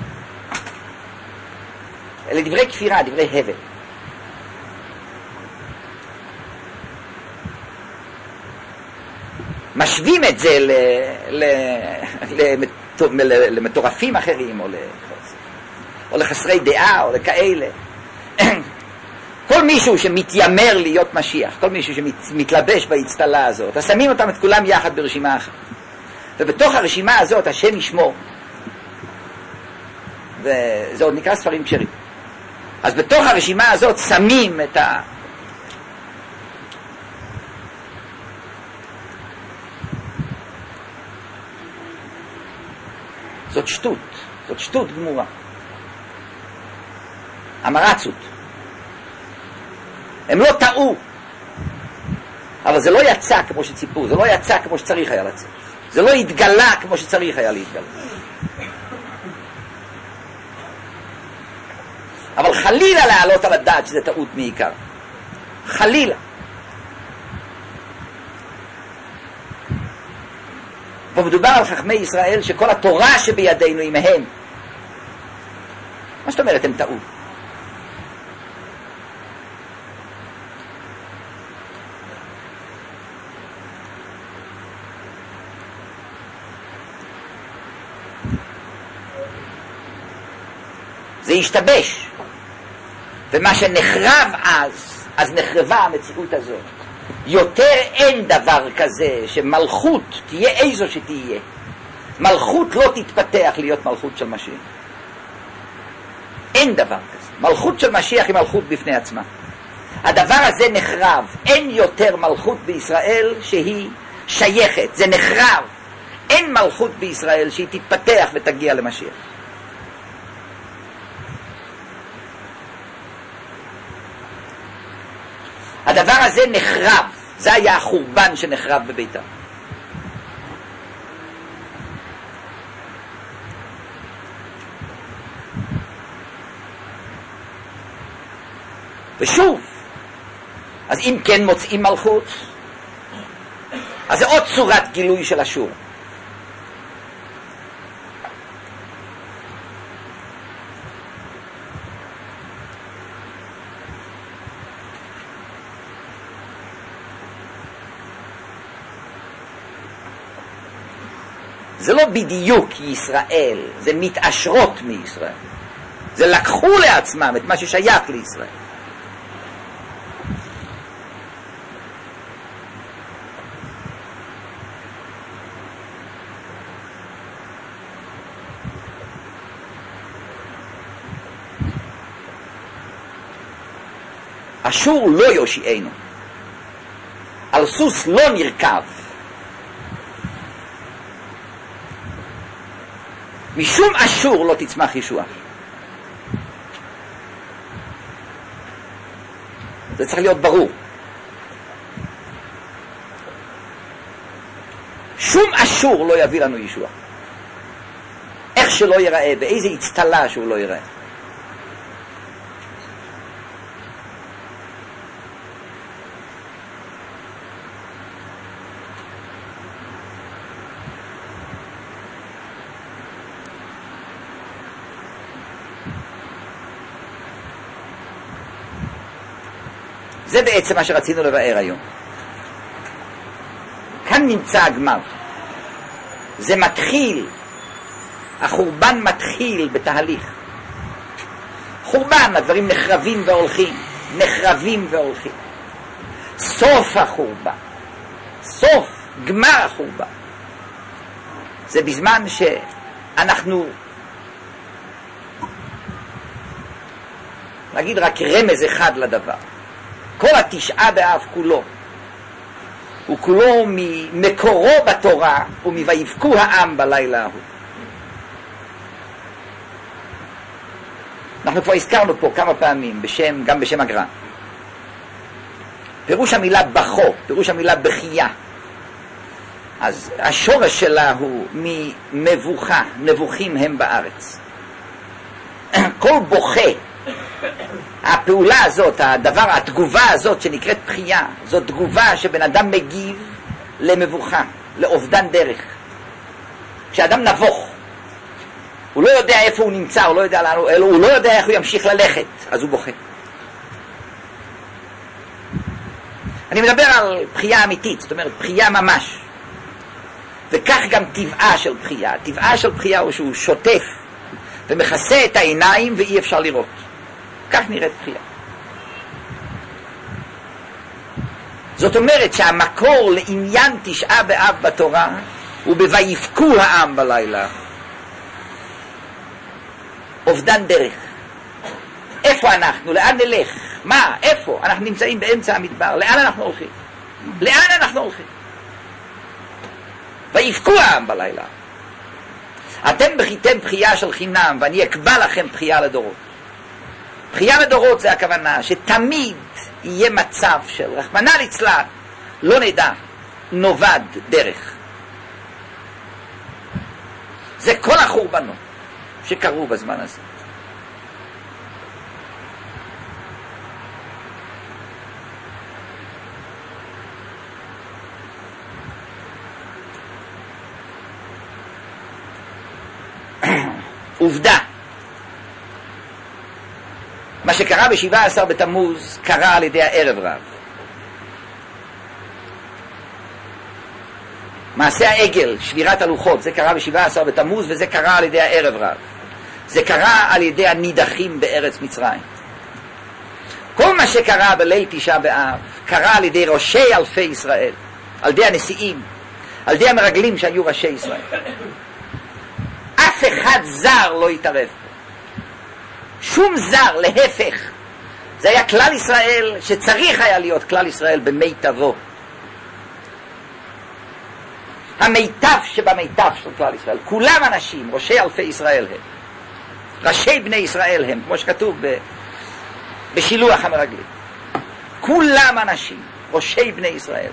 אלה דברי כפירה, דברי הבל. משווים את זה ל, ל, ל, למטורפים אחרים, או, ל, או לחסרי דעה, או לכאלה. כל מישהו שמתיימר להיות משיח, כל מישהו שמתלבש בהצטלה הזאת, אז שמים אותם את כולם יחד ברשימה אחת. ובתוך הרשימה הזאת, השם ישמור, וזה עוד נקרא ספרים כשרים. אז בתוך הרשימה הזאת שמים את ה... זאת שטות, זאת שטות גמורה. המרצות. הם לא טעו, אבל זה לא יצא כמו שציפו, זה לא יצא כמו שצריך היה לצאת. זה לא התגלה כמו שצריך היה להתגלה. אבל חלילה להעלות על הדעת שזה טעות מעיקר. חלילה. ומדובר על חכמי ישראל שכל התורה שבידינו היא מהם. מה זאת אומרת הם טעו? זה השתבש. ומה שנחרב אז, אז נחרבה המציאות הזאת. יותר אין דבר כזה שמלכות תהיה איזו שתהיה. מלכות לא תתפתח להיות מלכות של משיח. אין דבר כזה. מלכות של משיח היא מלכות בפני עצמה. הדבר הזה נחרב. אין יותר מלכות בישראל שהיא שייכת. זה נחרב. אין מלכות בישראל שהיא תתפתח ותגיע למשיח. הדבר הזה נחרב. זה היה החורבן שנחרב בביתה. ושוב, אז אם כן מוצאים מלכות, אז זה עוד צורת גילוי של אשור. זה לא בדיוק ישראל, זה מתעשרות מישראל. זה לקחו לעצמם את מה ששייך לישראל. אשור לא יושיענו, על סוס לא נרכב, משום אשור לא תצמח ישועה. זה צריך להיות ברור. שום אשור לא יביא לנו ישועה. איך שלא ייראה, באיזה הצטלה שהוא לא ייראה. זה בעצם מה שרצינו לבאר היום. כאן נמצא הגמר. זה מתחיל, החורבן מתחיל בתהליך. חורבן, הדברים נחרבים והולכים, נחרבים והולכים. סוף החורבן, סוף, גמר החורבן. זה בזמן שאנחנו, נגיד רק רמז אחד לדבר. כל התשעה באב כולו, הוא כולו ממקורו בתורה ומויבכו העם בלילה ההוא. אנחנו כבר הזכרנו פה כמה פעמים, בשם, גם בשם הגר"א. פירוש המילה בכו, פירוש המילה בחייה. אז השורש שלה הוא ממבוכה, נבוכים הם בארץ. כל בוכה, הפעולה הזאת, הדבר, התגובה הזאת שנקראת בחייה, זאת תגובה שבן אדם מגיב למבוכה, לאובדן דרך. כשאדם נבוך, הוא לא יודע איפה הוא נמצא, הוא לא יודע, הוא לא יודע איך הוא ימשיך ללכת, אז הוא בוכה. אני מדבר על בחייה אמיתית, זאת אומרת בחייה ממש. וכך גם טבעה של בחייה. טבעה של בחייה הוא שהוא שוטף ומכסה את העיניים ואי אפשר לראות. כך נראית בחייה. זאת אומרת שהמקור לעניין תשעה באב בתורה הוא בויבכו העם בלילה. אובדן דרך. איפה אנחנו? לאן נלך? מה? איפה? אנחנו נמצאים באמצע המדבר. לאן אנחנו הולכים? לאן אנחנו הולכים? ויבכו העם בלילה. אתם בכיתם בחייה של חינם ואני אקבע לכם בחייה לדורות. בחייה לדורות זה הכוונה שתמיד יהיה מצב של רחמנא ליצלן, לא נדע, נובד דרך. זה כל החורבנות שקרו בזמן הזה. עובדה, מה שקרה בשבעה עשר בתמוז קרה על ידי הערב רב. מעשה העגל, שבירת הלוחות, זה קרה בשבעה עשר בתמוז וזה קרה על ידי הערב רב. זה קרה על ידי הנידחים בארץ מצרים. כל מה שקרה בליל תשעה באב קרה על ידי ראשי אלפי ישראל, על ידי הנשיאים, על ידי המרגלים שהיו ראשי ישראל. אף אחד זר לא התערב. שום זר, להפך. זה היה כלל ישראל שצריך היה להיות כלל ישראל במיטבו. המיטב שבמיטב של כלל ישראל. כולם אנשים, ראשי אלפי ישראל הם. ראשי בני ישראל הם, כמו שכתוב ב... בשילוח המרגלים. כולם אנשים, ראשי בני ישראל.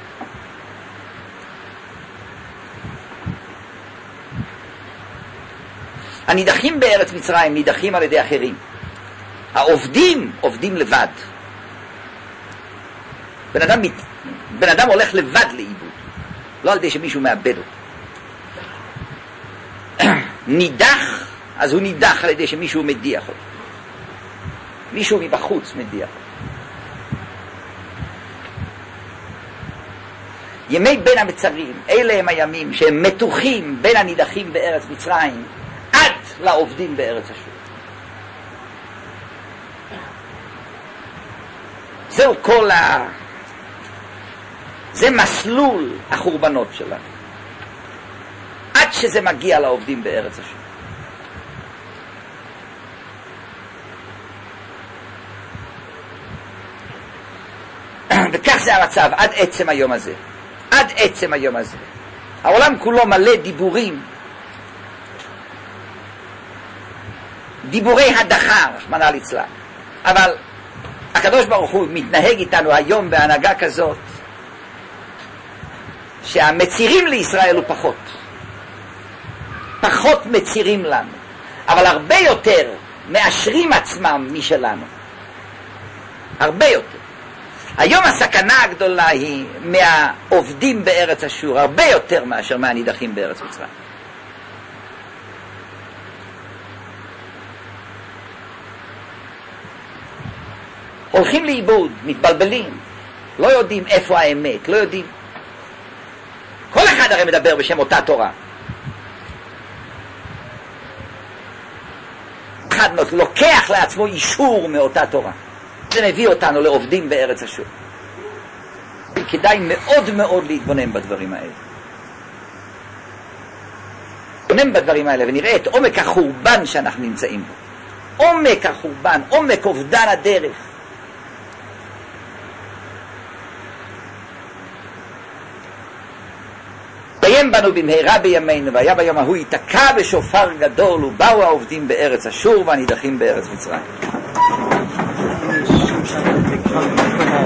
הנידחים בארץ מצרים נידחים על ידי אחרים. העובדים עובדים לבד. בן אדם, בן אדם הולך לבד לאיבוד, לא על ידי שמישהו מאבד אותו. נידח, אז הוא נידח על ידי שמישהו מדיח אותו. מישהו מבחוץ מדיח אותו. ימי בין המצרים, אלה הם הימים שהם מתוחים בין הנידחים בארץ מצרים עד לעובדים בארץ אשור. זהו כל ה... זה מסלול החורבנות שלנו. עד שזה מגיע לעובדים בארץ אשור. וכך זה המצב עד עצם היום הזה. עד עצם היום הזה. העולם כולו מלא דיבורים, דיבורי הדחה, רחמנא ליצלן. אבל הקדוש ברוך הוא מתנהג איתנו היום בהנהגה כזאת, שהמצירים לישראל הוא פחות. פחות מצירים לנו. אבל הרבה יותר מאשרים עצמם משלנו. הרבה יותר. היום הסכנה הגדולה היא מהעובדים בארץ אשור, הרבה יותר מאשר מהנידחים בארץ מצרים. הולכים לאיבוד, מתבלבלים, לא יודעים איפה האמת, לא יודעים. כל אחד הרי מדבר בשם אותה תורה. אחד לוקח לעצמו אישור מאותה תורה. זה מביא אותנו לעובדים בארץ אשור. כדאי מאוד מאוד להתבונן בדברים האלה. להתבונן בדברים האלה ונראה את עומק החורבן שאנחנו נמצאים בו. עומק החורבן, עומק אובדן הדרך. ויהם בנו במהרה בימינו, והיה ביום ההוא ייתקע בשופר גדול, ובאו העובדים בארץ אשור והנידחים בארץ מצרים.